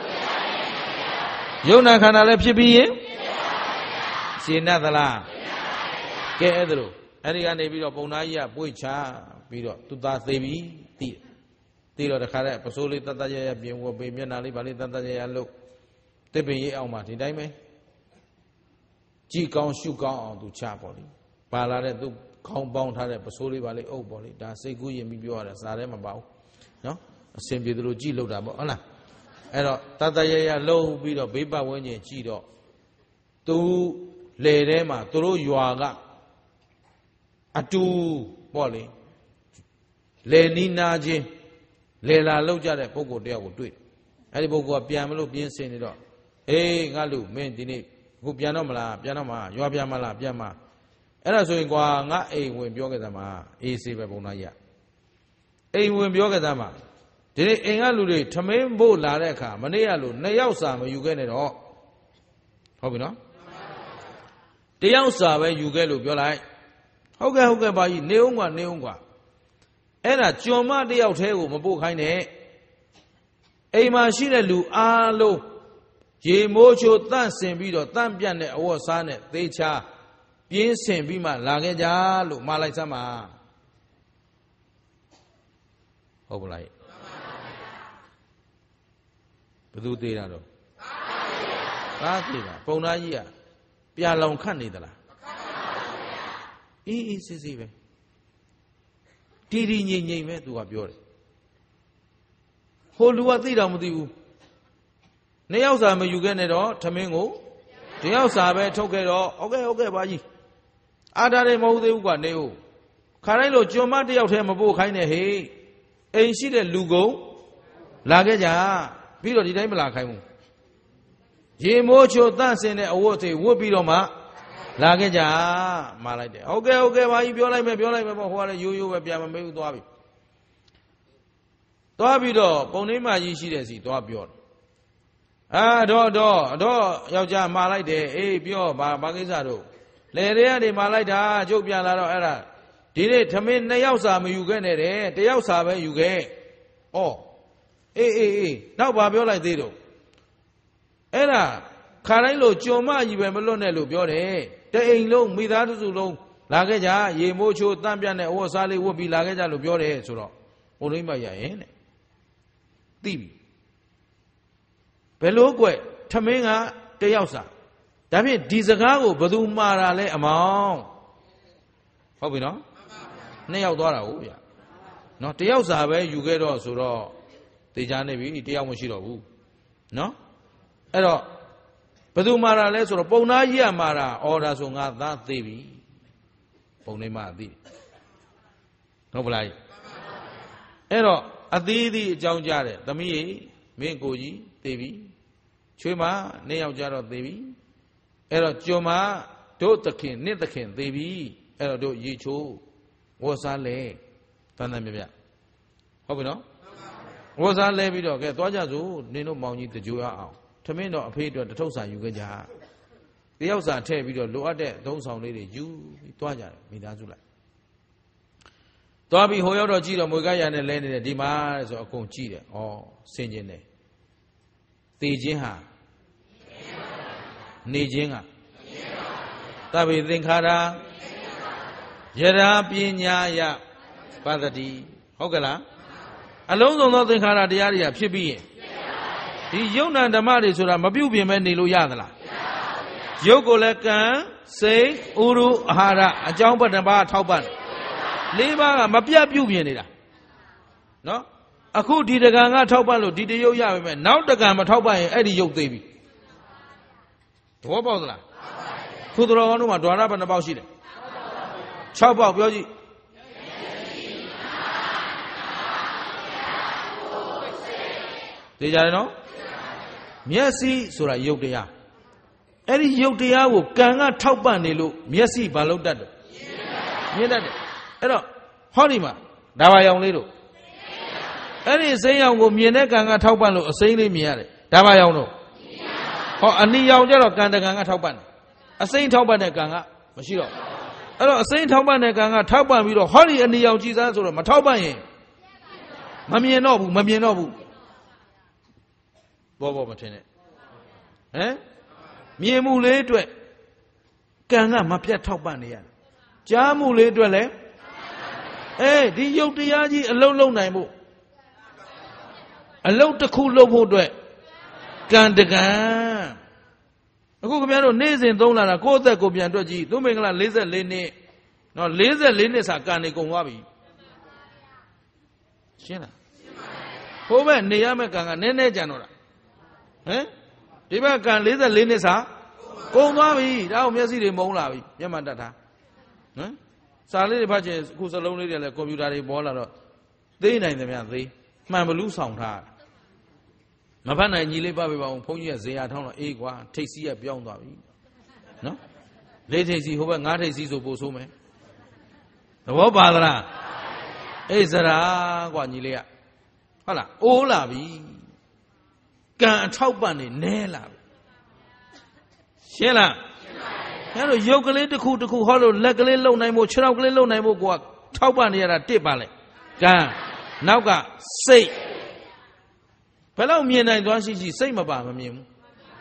ယုတ်နာခန္ဓာလည်းဖြစ်ပြီးရင်ရှင်းတတ်သလားကဲအဲ့ဒါလို့အဲ့ဒီကနေပြီးတော့ပုံသားကြီးကပွေ့ချပြီးတော့သူသားသေးပြီသိတယ်သိတော့တခါတည်းပစိုးလေးတတ်တတ်ရရပြင်ဝပေမျက်နှာလေးဗာလေးတတ်တတ်ရရလို့တစ်ပင်ရေးအောင်မှဒီတိုင်းပဲကြည်ကောင်းရှုကောင်းအောင်သူချပေါ့လေပါလာတဲ့သူခေါင်းပေါင်းထားတဲ့ပစိုးလေးဗာလေးအုပ်ပေါ့လေဒါစိတ်ကူးရင်ပြီးပြောရတာစားထဲမပါဘူးနော်အစင်ပြေသလိုကြည်လို့တာပေါ့ဟုတ်လားအဲ့တော့တတ်တတ်ရရလုံးပြီးတော့ဘေးပတ်ဝန်းကျင်ကြည်တော့သူလေထဲမှာသူတို့ရွာကအတူပေါ့လေလေနီနာချင်းလေလာလောက်ကြတဲ့ပုဂ္ဂိုလ်တယောက်ကိုတွေ့အဲ့ဒီပုဂ္ဂိုလ်ကပြန်မလို့ပြင်းစင်နေတော့အေးငါလူမင်းဒီနေ့အခုပြန်တော့မလားပြန်တော့မှာရွာပြန်မလားပြန်မှာအဲ့ဒါဆိုရင်ကွာငါအိမ်ဝင်ပြောခဲ့သမှာအေးစေးပဲဘုံသားကြီးအိမ်ဝင်ပြောခဲ့သမှာဒီနေ့အိမ်ကလူတွေထမင်းဖို့လာတဲ့အခါမနေ့ကလူနှစ်ယောက်စာမယူခဲ့နဲ့တော့ဟုတ်ပြီနော်တယောက်စာပဲယူခဲ့လို့ပြောလိုက်ဟုတ်ကဲ့ဟုတ်ကဲ့ပါကြီးနေဦးကနေဦးကွာအဲ့ဒါကြွန်မတယောက်တည်းကိုမပို့ခိုင်းနဲ့အိမ်မှာရှိတဲ့လူအားလုံးရေမိုးချိုတန့်စင်ပြီးတော့တန့်ပြတ်တဲ့အဝတ်စားနဲ့သေချာပြင်းစင်ပြီးမှလာခဲ့ကြလို့မှာလိုက်စမ်းပါဟုတ်ပါလားဘယ်သူသေးတာတော့သားသေးတာပုံသားကြီးကပြာလောင်ခတ်နေသလားအေးအေးစစ်စစ်ပဲတီတီငိမ့်ငိမ့်ပဲသူကပြောတယ်ဟိုလူကသိတော့မသိဘူးနှစ်ယောက်စာမယူခဲ့နဲ့တော့ထမင်းကိုတယောက်စာပဲထုတ်ခဲ့တော့ဟုတ်ကဲ့ဟုတ်ကဲ့ပါကြီးအားထားတယ်မဟုတ်သေးဘူးကွာနေဦးခါတိုင်းလို့ကြွန်မတယောက်တည်းမပို့ခိုင်းနဲ့ဟေးအိမ်ရှိတဲ့လူကုန်လာခဲ့ကြပြီးတော့ဒီတိုင်းမလာခိုင်းဘူးရေမိုးချိုတန့်စင်တဲ့အဝတ်တွေဝတ်ပြီးတော့မှလာခဲ့ကြမှာလိုက်တယ်ဟုတ်ကဲ့ဟုတ်ကဲ့ဘာကြီးပြောလိုက်မယ်ပြောလိုက်မယ်ပေါ့ဟိုကလည်းရိုးရိုးပဲပြန်မမေးဘူးသွားပြီသွားပြီးတော့ပုံနှိမ့်မကြီးရှိတဲ့စီသွားပြောတယ်အာတော့တော့တော့ယောက်ျားမှာလိုက်တယ်အေးပြောဘာဘာကိစ္စတို့လေတွေကနေမှာလိုက်တာကျုပ်ပြန်လာတော့အဲ့ဒါဒီနေ့ထမင်းနှစ်ယောက်စာမယူခဲ့နဲ့တဲ့တယောက်စာပဲယူခဲ့ဩအေးအေးအေးနောက်ဘာပြောလိုက်သေးတော့အဲ့ဒါခါတိုင်းလို့ကြုံမကြီးပဲမလွတ်နဲ့လို့ပြောတယ်တအိမ်လုံးမိသားစုလုံးလာခဲ့ကြရေမိုးချိုးတန့်ပြတ်တဲ့အဝတ်စားလေးဝတ်ပြီးလာခဲ့ကြလို့ပြောတယ်ဆိုတော့ဘုံလေးမရရင်တဲ့သိပြီဘယ်လိုကွက်ထမင်းကတယောက်စာဒါဖြင့်ဒီစကားကိုဘယ်သူမှားတာလဲအမောင်ဟုတ်ပြီနော်နှစ်ယောက်သွားတာဟုတ်ဗျာနော်တယောက်စာပဲယူခဲ့တော့ဆိုတော့တေချာနေပြီတယောက်မရှိတော့ဘူးနော်အဲ့တော့ဘယ်သူမှားတာလဲဆိုတော့ပုံသားကြီးကမှားတာအော်ဒါဆိုငါသားသေးပြီပုံနေမှအသိဟုတ်ပလားအဲ့တော့အသေးသေးအကြောင်းကြားတယ်သမီးရေမင်းကိုကြီးသေးပြီချွေးမနှစ်ယောက်ကြတော့သေးပြီအဲ့တော့ကြုံမတို့သခင်နှစ်သခင်သေးပြီအဲ့တော့တို့ရေချိုးဝတ်စားလဲတန်တန်မြပြဟုတ်ပြီနော်ဝတ်စားလဲပြီးတော့ကဲသွားကြစို့နင်တို့မောင်ကြီးတကြွရအောင်ထမင်းတော့အဖေအတွက်တထုပ်စာယူခဲ့ကြတယောက်စာထည့်ပြီးတော့လိုအပ်တဲ့အသုံးဆောင်လေးတွေယူပြီးသွားကြတယ်မိသားစုလိုက်သွားပြီးဟိုရောက်တော့ကြည့်တော့မွေကားရနဲ့လဲနေတယ်ဒီမှာဆိုအကုန်ကြည့်တယ်ဩဆင်ကျင်တယ်သေခြင်းဟာနေခြင်းကသဗ္ဗေသင်္ခါရယရာပညာယပတ္တိဟုတ်ကလားအလုံးစုံသောသင်္ခါရတရားတွေကဖြစ်ပြီးရင်ဒီယုံနာဓမ္မတွေဆိုတာမပြုတ်ပြင်မဲ့နေလို့ရသလားယုတ်ကိုလည်းကံစိတ်ဥရုအာဟာရအကြောင်းပတ္တပါထောက်ပံ့လေးပါးကမပြတ်ပြုတ်ပြင်နေတာနော်အခုဒီတကံကထောက်ပံ့လို့ဒီတယုတ်ရပါမယ်နောက်တကံမထောက်ပံ့ရင်အဲ့ဒီယုတ်သေးပြီသဘောပေါက်သလားခုတော်ကောင်းတို့မှာဒွါရဘယ်နှပေါက်ရှိတယ်၆ပေါက်ပြောကြည့်သိကြတယ်နော်မျက်စိဆိုတာယုတ်တရားအဲ့ဒီယုတ်တရားကိုကံကထောက်ပံ့နေလို့မျက်စိဘာလို့တတ်တယ်မြင်တတ်တယ်အဲ့တော့ဟောဒီမှာဒါပါရောင်လေးတို့အဲ့ဒီအစိမ်းရောင်ကိုမြင်တဲ့ကံကထောက်ပံ့လို့အစိမ်းလေးမြင်ရတယ်ဒါပါရောင်တို့ဟောအနီရောင်ကျတော့ကံတကံကထောက်ပံ့တယ်အစိမ်းထောက်ပံ့တဲ့ကံကမရှိတော့အဲ့တော့အစိမ်းထောက်ပံ့တဲ့ကံကထောက်ပံ့ပြီးတော့ဟောဒီအနီရောင်ကြည်စားဆိုတော့မထောက်ပံ့ရင်မမြင်တော့ဘူးမမြင်တော့ဘူးဘောဘောမထင်နဲ့ဟမ်မြင်မှုလေးအတွက်ကံကမပြတ်ထောက်ပံ့နေရတယ်ကြားမှုလေးအတွက်လည်းအေးဒီယုတ်တရားကြီးအလုံးလုံးနိုင်ဖို့အလုံးတစ်ခုလုံးဖို့အတွက်ကံတကံအခုခင်ဗျားတို့နေ့စဉ်သုံးလာတာကိုယ့်အသက်ကိုပြန်တွက်ကြည့်သူမင်္ဂလာ၄၄နှစ်နော်၄၄နှစ်စာကံနေကုန်သွားပြီရှင်းလားဟိုဘက်နေရမယ့်ကံကနည်းနည်းကြံတော့တာဟမ်ဒီဘက်ကံ၄၄နှစ်စာကုန်သွားပြီဒါအောင်မျက်စိတွေမုံလာပြီမျက်မှန်တတ်တာဟမ်စာလေးတွေဖတ်ချင်အခုစလုံးလေးတွေလည်းကွန်ပျူတာတွေပေါ်လာတော့သေးနိုင်သမျှသေးမှန်ဘလူးဆောင်ထားမဖတ်နိုင်ညီလေးပါပဲပါအောင်ဘုန်းကြီးကဇေယျထောင်းတော့အေးကွာထိတ်စီးကပြောင်းသွားပြီနော်လေးထိတ်စီဟိုဘက်ငါးထိတ်စီဆိုပို့ဆိုးမယ်သဘောပါသလားအေးစရာကွာညီလေးကဟုတ်လားအိုးလာပြီကံအထောက်ပံ့နေနဲလာပြီရှင်းလားရှင်းပါပြီအဲ့တော့ရုပ်ကလေးတစ်ခုတစ်ခုဟောလို့လက်ကလေးလုံနိုင်ဖို့ခြေထောက်ကလေးလုံနိုင်ဖို့ကိုကထောက်ပံ့နေရတာတစ်ပါလေကံနောက်ကစိတ်ဘယ်လောက်မြင်နိုင်သွားရှိရှိစိတ်မပါမမြင်ဘူး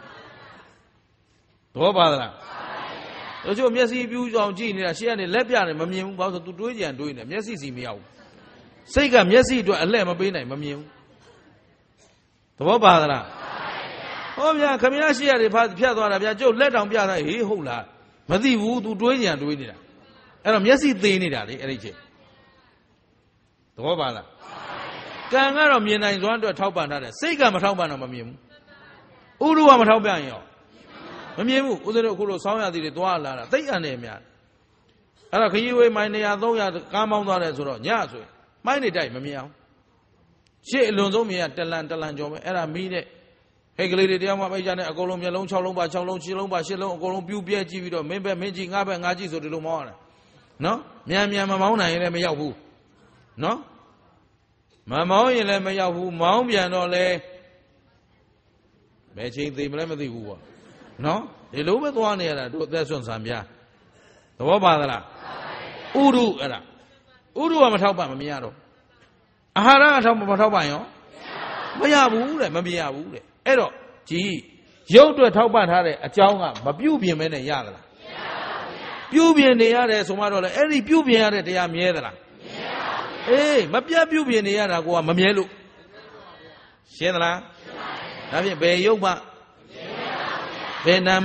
သဘောပါသလားတို့ချို့မျက်စိပြူးအောင်ကြည့်နေတာရှေ့ကနေလက်ပြနေမမြင်ဘူးဘာလို့ဆို तू တွေးကြံတွေးနေမျက်စိစီမရောက်ဘူးစိတ်ကမျက်စိအတွက်အလှည့်မပေးနိုင်မမြင်ဘူးသဘောပါသလားဟောဗျာခမရရှိရတယ်ဖတ်ဖြတ်သွားတာဗျာကျုပ်လက်တောင်ပြတာဟေးဟုတ်လားမသိဘူး तू တွေးကြံတွေးနေတာအဲ့တော့မျက်စိသေးနေတာလေအဲ့ဒီချိန်သဘောပါလားကံကတော့မြင်နိုင်စွမ်းအတွက်ထောက်ပံ့ထားတယ်စိတ်ကမထောက်ပံ့တော့မမြင်ဘူးဥရုကမထောက်ပံ့ရင်ရောမမြင်ဘူးဦးဇင်းတို့အခုလိုဆောင်းရသည်တွေသွားလာတာသိအံ့နေများအဲ့တော့ခရီးဝေးမိုင်နေရာသုံးရာကားမောင်းသွားတယ်ဆိုတော့ညဆိုရင်မိုင်းနေတိုက်မမြင်အောင်ရှေ့အလွန်ဆုံးမြင်ရတလန်တလန်ကျော်ပဲအဲ့ဒါမီးနဲ့ဟဲ့ကလေးတွေတရားမှပိတ်ကြနဲ့အကုန်လုံးမျက်လုံး၆လုံးပါ၆လုံး၈လုံးပါ၈လုံးအကုန်လုံးပြူးပြဲကြည့်ပြီးတော့မင်းပဲမင်းကြီးငါပဲငါကြီးဆိုဒီလိုမောင်းရတာနော်မြန်မြန်မမောင်းနိုင်ရင်လည်းမရောက်ဘူးနော်မမောင်းရင်လည်းမရောက်ဘူးမောင်းပြန်တော့လေဘယ်ချိန်သိမလဲမသိဘူးကွာနော်ဒီလိုပဲသွားနေရတာတို့အသက်ဆွမ်းဆံပြသဘောပါသလားဥရုအဲ့ဒါဥရုကမထောက်ပံ့မမြင်ရတော့အာဟာရအထောက်မထောက်ပံ့ရောမရဘူးတဲ့မမြင်ရဘူးတဲ့အဲ့တော့ကြည်ရုပ်အတွက်ထောက်ပံ့ထားတဲ့အကြောင်းကမပြုတ်ပြင်မဲနဲ့ရသလားပြုတ်ပြင်နေရတယ်ဆိုမှတော့လေအဲ့ဒီပြုတ်ပြင်ရတဲ့တရားမြဲသလားအေးမပြတ်ပြုတ်ပြင်နေရတာကိုကမမြဲလို့ရှင်းသလားဒါဖြင့်ဘယ်ရုပ်မှဘယ်နာမ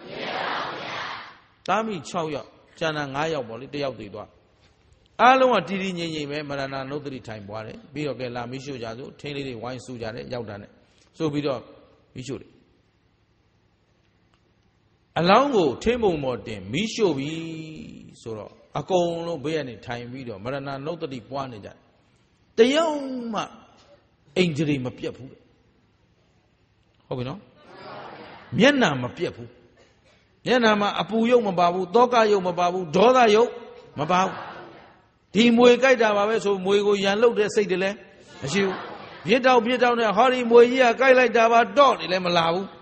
တာမိ၆ယောက်ကျန်တာ၅ယောက်ပေါ့လေတယောက်တည်သွားအားလုံးကတီတီငိမ့်ငိမ့်ပဲမရဏနုဒ္ဓတိထိုင်ပွားတယ်ပြီးတော့ကဲလာမိရှုကြစို့ထင်းလေးတွေဝိုင်းစုကြတယ်ရောက်တာနဲ့ဆိုပြီးတော့မိရှုတယ်အလောင်းကိုထင်းပုံပေါ်တင်မိရှုပြီဆိုတော့အကုန်လုံးဘေးကနေထိုင်ပြီးတော့မရဏနုဒ္ဓတိပွားနေကြတယ်တယောက်မှအိန္ဒြေမပြတ်ဘူးဟုတ်ပြီနော်မျက်နှာမပြတ်ဘူးမျက်နှာမှာအပူရုပ်မပါဘူးတောကရုပ်မပါဘူးဒေါသရုပ်မပါဘူးဒီမွေကြိုက်တာပါပဲဆိုမွေကိုရန်လုတ်တဲ့စိတ်တွေလည်းမရှိဘူးပြစ်တောက်ပြစ်တောက်နဲ့ဟောဒီမွေကြီးကကြိုက်လိုက်တာပါတော့တယ်လည်းမလာဘူး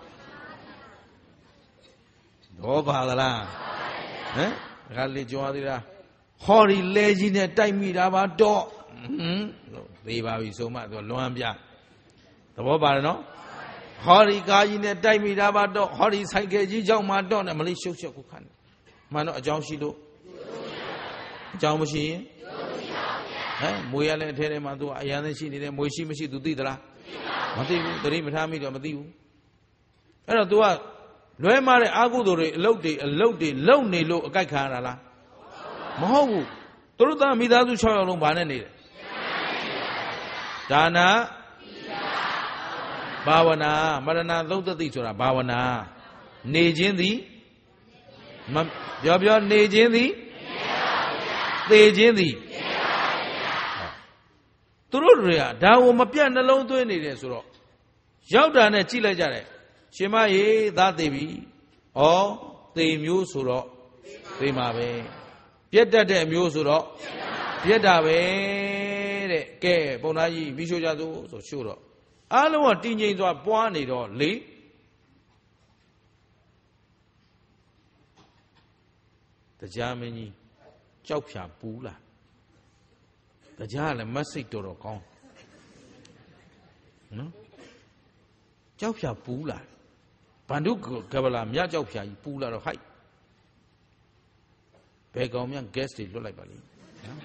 တော့ပါသလားဟမ်ဒါကလေကြွားသေးတာဟောဒီလဲကြီးနဲ့တိုက်မိတာပါတော့ဟမ်သေးပါပြီဆိုမှသူလွမ်းပြသဘောပါတယ်နော်ဟောဒီကားကြီးနဲ့တိုက်မိတာပါတော့ဟောဒီဆိုင်ကယ်ကြီးကြောင့်မှတော့နဲ့မလေးရှုပ်ရှုပ်ကိုခံတယ်မှန်တော့အကြောင်းရှိလို့အကြောင်းမရှိရင်ဟမ်မွေရလည်းအထဲထဲမှာသူကအရန်သိရှိနေတယ်မွေရှိမရှိသူသိသလားမသိဘူးတတိမထားမိတော့မသိဘူးအဲ့တော့ तू ကလွဲမားတဲ့အာဟုသူတွေအလုတ်တွေအလုတ်တွေလုံနေလို့အကြိုက်ခံရတာလားမဟုတ်ဘူးသူတို့သားမိသားစု၆ယောက်လုံးဘာနဲ့နေတယ်ဒါနာဘာဝနာမရဏသုတ်တိဆိုတာဘာဝနာနေခြင်းသည်မပြောပြောနေခြင်းသည်သေခြင်းသည်သူတို့တွေကဒါကိုမပြတ်နှလုံးသွင်းနေတယ်ဆိုတော့ရောက်တာနဲ့ကြည့်လိုက်ကြတယ်ရှင်မရေသားသေးပြီဩသေမျိုးဆိုတော့သေမှာပဲပြတ်တတ်တဲ့အမျိုးဆိုတော့ပြတ်တာပဲတဲ့ကဲပုံသားကြီးပြီးရှို့ကြစို့ဆိုရှို့တော့အားလုံးကတည်ငြိမ်စွာပွားနေတော့လေတရားမင်းကြီးကြောက်ဖြာပူးလာတရားလည်းမတ်စိတ်တော်တော်ကောင်းနော်ကြောက်ဖြာပူးလာဗန္ဓုကဗလာမြကြောက်ဖြာကြီးပူးလာတော့ဟိုက်ဘယ်ကောင်မှ gas တွေလွတ်လိုက်ပါလိမ့်နော်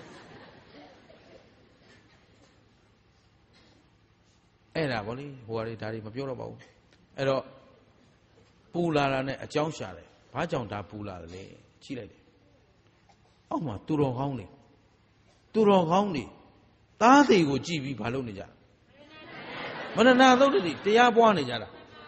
အဲ့ဒါဗောလေဟိုဟာတွေဒါတွေမပြောတော့ပါဘူးအဲ့တော့ပူလာတာနဲ့အကြောင်းရှာတယ်ဘာကြောင့်ဒါပူလာတယ်လဲကြည့်လိုက်တယ်အောက်မှာသူတော်ကောင်းနေသူတော်ကောင်းနေသားသေးကိုကြည့်ပြီးဘာလုပ်နေကြမရဏသုတ်တိတရားပွားနေကြတာ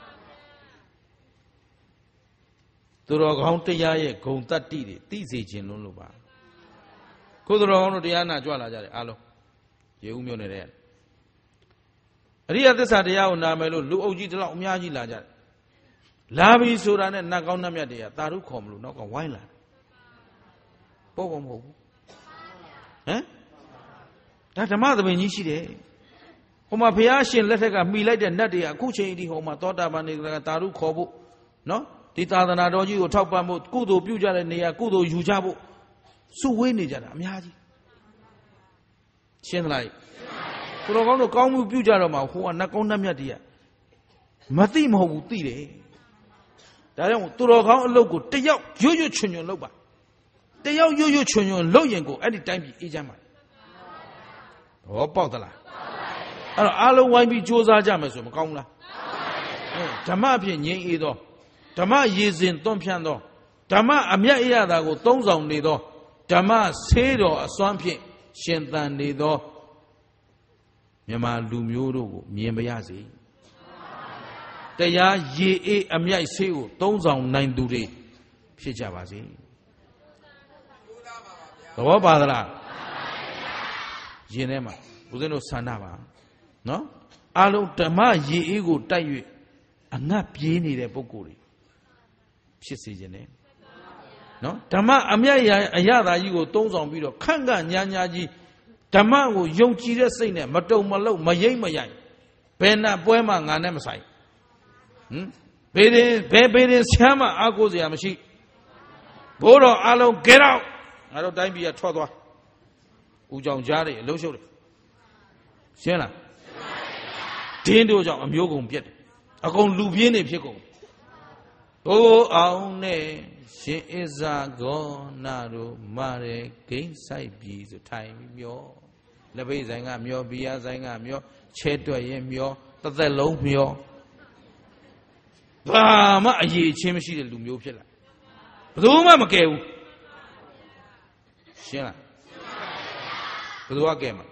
သူတော်ကောင်းတရားရဲ့ဂုံတတ္တိတွေသိစေခြင်းလုံးလို့ပါကိုသူတော်ကောင်းတို့တရားနာကြွလာကြတယ်အားလုံးရေဦးမြို့နယ်တဲ့။အရိယသစ္စာတရားကိုနာမယ်လို့လူအုပ်ကြီးတလောက်အများကြီးလာကြတယ်။လာပြီဆိုတာနဲ့နတ်ကောင်းနတ်မြတ်တွေကတာရုခေါ်မလို့နောက်ကဝိုင်းလာတယ်။ပေါ့ပေါ့မဟုတ်ဘူး။ဟမ်ဒါဓမ္မသမင်ကြီးရှိတယ်။ဟိုမှာဘုရားရှင်လက်ထက်ကမှီလိုက်တဲ့နတ်တွေကအခုချိန်ဒီဟိုမှာသောတာပန်တွေကတာရုခေါ်ဖို့နော်ဒီသာသနာတော်ကြီးကိုထောက်ပံ့ဖို့ကုသိုလ်ပြုကြတဲ့နေရာကုသိုလ်ယူကြဖို့စုဝေးနေကြတာအများကြီးရှင်းသလားသူတော်ကောင်းတို့ကောင်းမှုပြုကြတော့မှဟိုကနတ်ကောင်းနတ်မြတ်တွေကမသိမဟုတ်ဘူးသိတယ်ဒါကြောင့်သူတော်ကောင်းအလုပ်ကိုတယောက်ရွရွချွန်ချွန်လုပ်ပါတယောက်ရွရွချွန်ချွန်လုပ်ရင်ကိုအဲ့ဒီတိုင်းပြည်အေးချမ်းပါဟောပေါက်သလားအဲ့တော့အားလုံးဝိုင်းပြီးစ조사ကြမယ်ဆိုမကောင်းဘူးလားဓမ္မအဖြစ်ငြိမ်းအေးသောဓမ္မရေစဉ်သွန့်ဖြန့်သောဓမ္မအမြတ်အရသာကိုသုံးဆောင်နေသောဓမ္မဆေးတော်အစွမ်းဖြင့်ရှင်သန်နေသောမြန်မာလူမျိုးတို့ကိုမြင်ပါရစေတရားရေအေးအမြတ်ဆေးကိုသုံးဆောင်နိုင်သူတွေဖြစ်ကြပါစေသဘောပါသလားယင်ထဲမှာဦးဇင်းတို့ဆန္ဒပါနော်အားလုံးဓမ္မရေအေးကိုတိုက်၍အငတ်ပြေးနေတဲ့ပုဂ္ဂိုလ်တွေဖြစ်စေခြင်းနဲ့နော်ဓမ္မအမြတ်အရသာကြီးကိုသုံးဆောင်ပြီးတော့ခန့်ခန့်ညာညာကြီးဓမ္မကိုယုံကြည်တဲ့စိတ်နဲ့မတုံမလုံမရိမ့်မရိုက်ဘယ်နဲ့ပွဲမှငါနဲ့မဆိုင်ဟမ်ဘေးရင်ဘယ်ဘေးရင်ဆမ်းမှအားကိုးစရာမရှိဘိုးတော်အလုံး get out ငါတို့တိုင်းပြည်ကထွက်သွားဦးကြောင်ကြားတယ်အလုံးရှုပ်တယ်ရှင်းလားဒင်းတို့ကြောင့်အမျိုးကုန်ပြက်တယ်အကုန်လူပြင်းနေဖြစ်ကုန်ဘိုးအောင်နဲ့ရှင်ဣဇာဂေါနာတို့မာရဲဂိမ်းဆိုင်ပြီဆိုထိုင်ပြီးမျောလက်ပိတ်ဆိုင်ကမျောဘီယာဆိုင်ကမျောချဲတွက်ရင်မျောတစ်သက်လုံးမျောဘာမှအရေးချင်းမရှိတဲ့လူမျိုးဖြစ်လာဘယ်သူမှမကယ်ဘူးရှင်းလားဘယ်သူကကယ်မှာ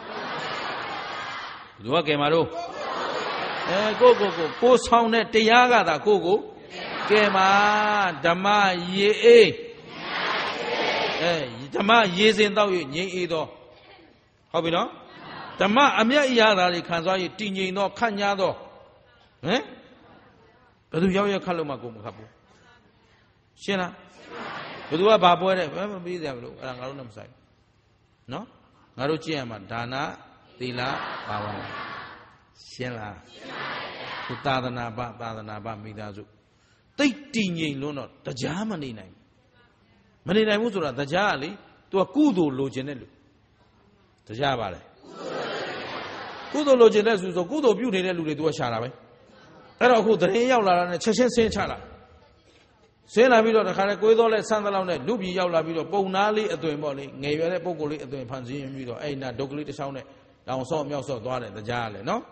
ဘယ်သူကကယ်မှာတော့အဲကိုကိုကိုကိုဆောင်တဲ့တရားကသာကိုကိုကဲမှာဓမ္မရေအေးအဲဓမ္မရေစင်တော့ရငြိမ်းအေးတော့ဟုတ်ပြီနော်ဓမ္မအမြတ်အရာသာတွေခံစားရတည်ငြိမ်တော့ခန့်ညားတော့ဟမ်ဘယ်သူရောက်ရခတ်လို့မှကိုမခတ်ဘူးရှင်းလားဘယ်သူကဘာပွဲတဲ့ဘယ်မပြီးစရာမလိုအဲ့ဒါငါတို့နဲ့မဆိုင်နော်ငါတို့ကြည့်ရမှာဒါနသီလဘာဝနာရှင်းလားသူသာသနာ့ဘသာသနာ့ဘမိသားစုတိတ်တည်ငြိမ်လို့တော့တရားမနေနိုင်မနေနိုင်ဘူးဆိုတာတရားကလေ तू ကကုသိုလ်လိုချင်တဲ့လူတရားပါလေကုသိုလ်လိုချင်တဲ့လူဆိုကုသိုလ်ပြုနေတဲ့လူတွေ तू ကရှာတာပဲအဲ့တော့အခုတရင်ရောက်လာတာနဲ့ချက်ချင်းဆင်းချလာဆင်းလာပြီးတော့တခါလေကိုယ်တော်လက်ဆန်းသလောက်နဲ့လူပြည်ရောက်လာပြီးတော့ပုံနာလေးအသွင်ပေါ့လေငယ်ရွယ်တဲ့ပုံကိုယ်လေးအသွင်ဖန်ဆင်းပြီးတော့အဲ့နာဒုက္ခလေးတစ်ချောင်းနဲ့တောင်ဆော့မြောက်ဆော့သွားတယ်တရားလေနော်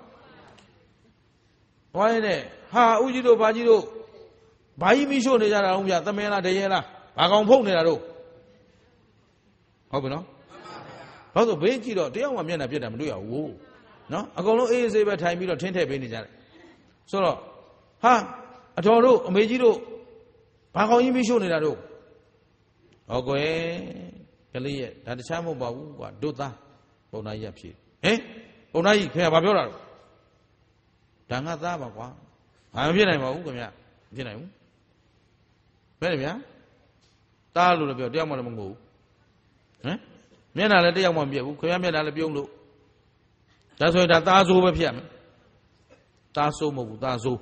ဘာလဲနဲ့ဟာဦးကြီးတို့ဘာကြီးတို့ဘာကြီးမိရှို့နေကြတာဟုတ်ဗျာသမင်လားတရေလားဘာကောင်ဖုတ်နေတာတို့ဟုတ်ပြီနော်ဟုတ်ဆိုဘေးကြည့်တော့တယောက်မှမျက်နှာပြတ်တာမတွေ့ရဘူးနော်အကုန်လုံးအေးအေးဆေးပဲထိုင်ပြီးတော့ထင်းထည့်ပေးနေကြတယ်ဆိုတော့ဟာအတော်တို့အမေကြီးတို့ဘာကောင်ကြီးမိရှို့နေတာတို့ဟုတ်ကွယ်ကလေးရဲ့ဒါတခြားမဟုတ်ပါဘူးကွာတို့သားပုံနာကြီးဖြေဟင်ပုံနာကြီးခင်ဗျာဘာပြောတာတော့ဒါငါသားပါကွာဘာမဖြစ်နိုင်ပါဘူးခင်ဗျာမဖြစ်နိုင်ဘူးဘယ်လဲဗျာတားလို့လည်းပြောတယောက်မှလည်းမငိုဘူးဟမ်မျက်နှာလည်းတယောက်မှမပြတ်ဘူးခင်ဗျာမျက်နှာလည်းပြုံးလို့ဒါဆိုရင်ဒါသားဆိုးပဲဖြစ်ရမယ်သားဆိုးမဟုတ်ဘူးသားဆိုး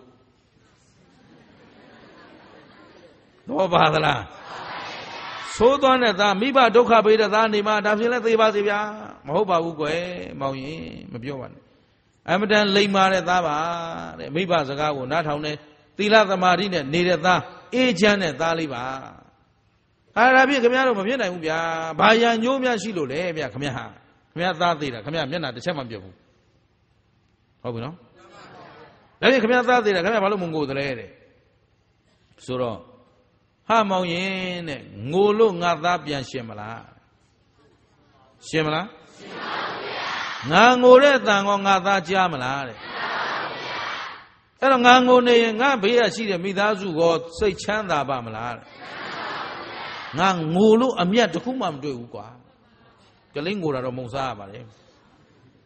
တော့ပါသလားဆိုးသွားတဲ့သားမိဘဒုက္ခပေးတဲ့သားနေမှာဒါဖြင့်လည်းသေပါစေဗျာမဟုတ်ပါဘူးကွယ်မောင်ရင်မပြောပါနဲ့အမတန်လိမ္မာတဲ့သားပါတဲ့မိဘစကားကိုနားထောင်တဲ့သီလသမာဓိနဲ့နေတဲ့သားအေးချမ်းတဲ့သားလေးပါဟာဒါဖြင့်ခင်ဗျားတို့မဖြစ်နိုင်ဘူးဗျာဘာရန်ညိုးများရှိလို့လဲဗျာခင်ဗျားဟာခင်ဗျားသားသေးတာခင်ဗျားမျက်နှာတစ်ချက်မှမပြတ်ဘူးဟုတ်ပြီနော်ဒါဖြင့်ခင်ဗျားသားသေးတာခင်ဗျားဘာလို့မငိုသလဲတဲ့ဆိုတော့ဟာမောင်ရင်တဲ့ငိုလို့ငါသားပြန်ရှင်မလားရှင်မလားရှင်ပါဘူးဗျာငါငိုတဲ့အတန်ကောငါသားကြားမလားတဲ့အဲ့တော့ငါငိုနေရင်ငါဘေးရရှိတဲ့မိသားစုကောစိတ်ချမ်းသာပါမလားတဲ့ငါငိုလို့အမျက်တစ်ခုမှမတွေ့ဘူးကွာကလေးငိုတာတော့မုံစားရပါလေ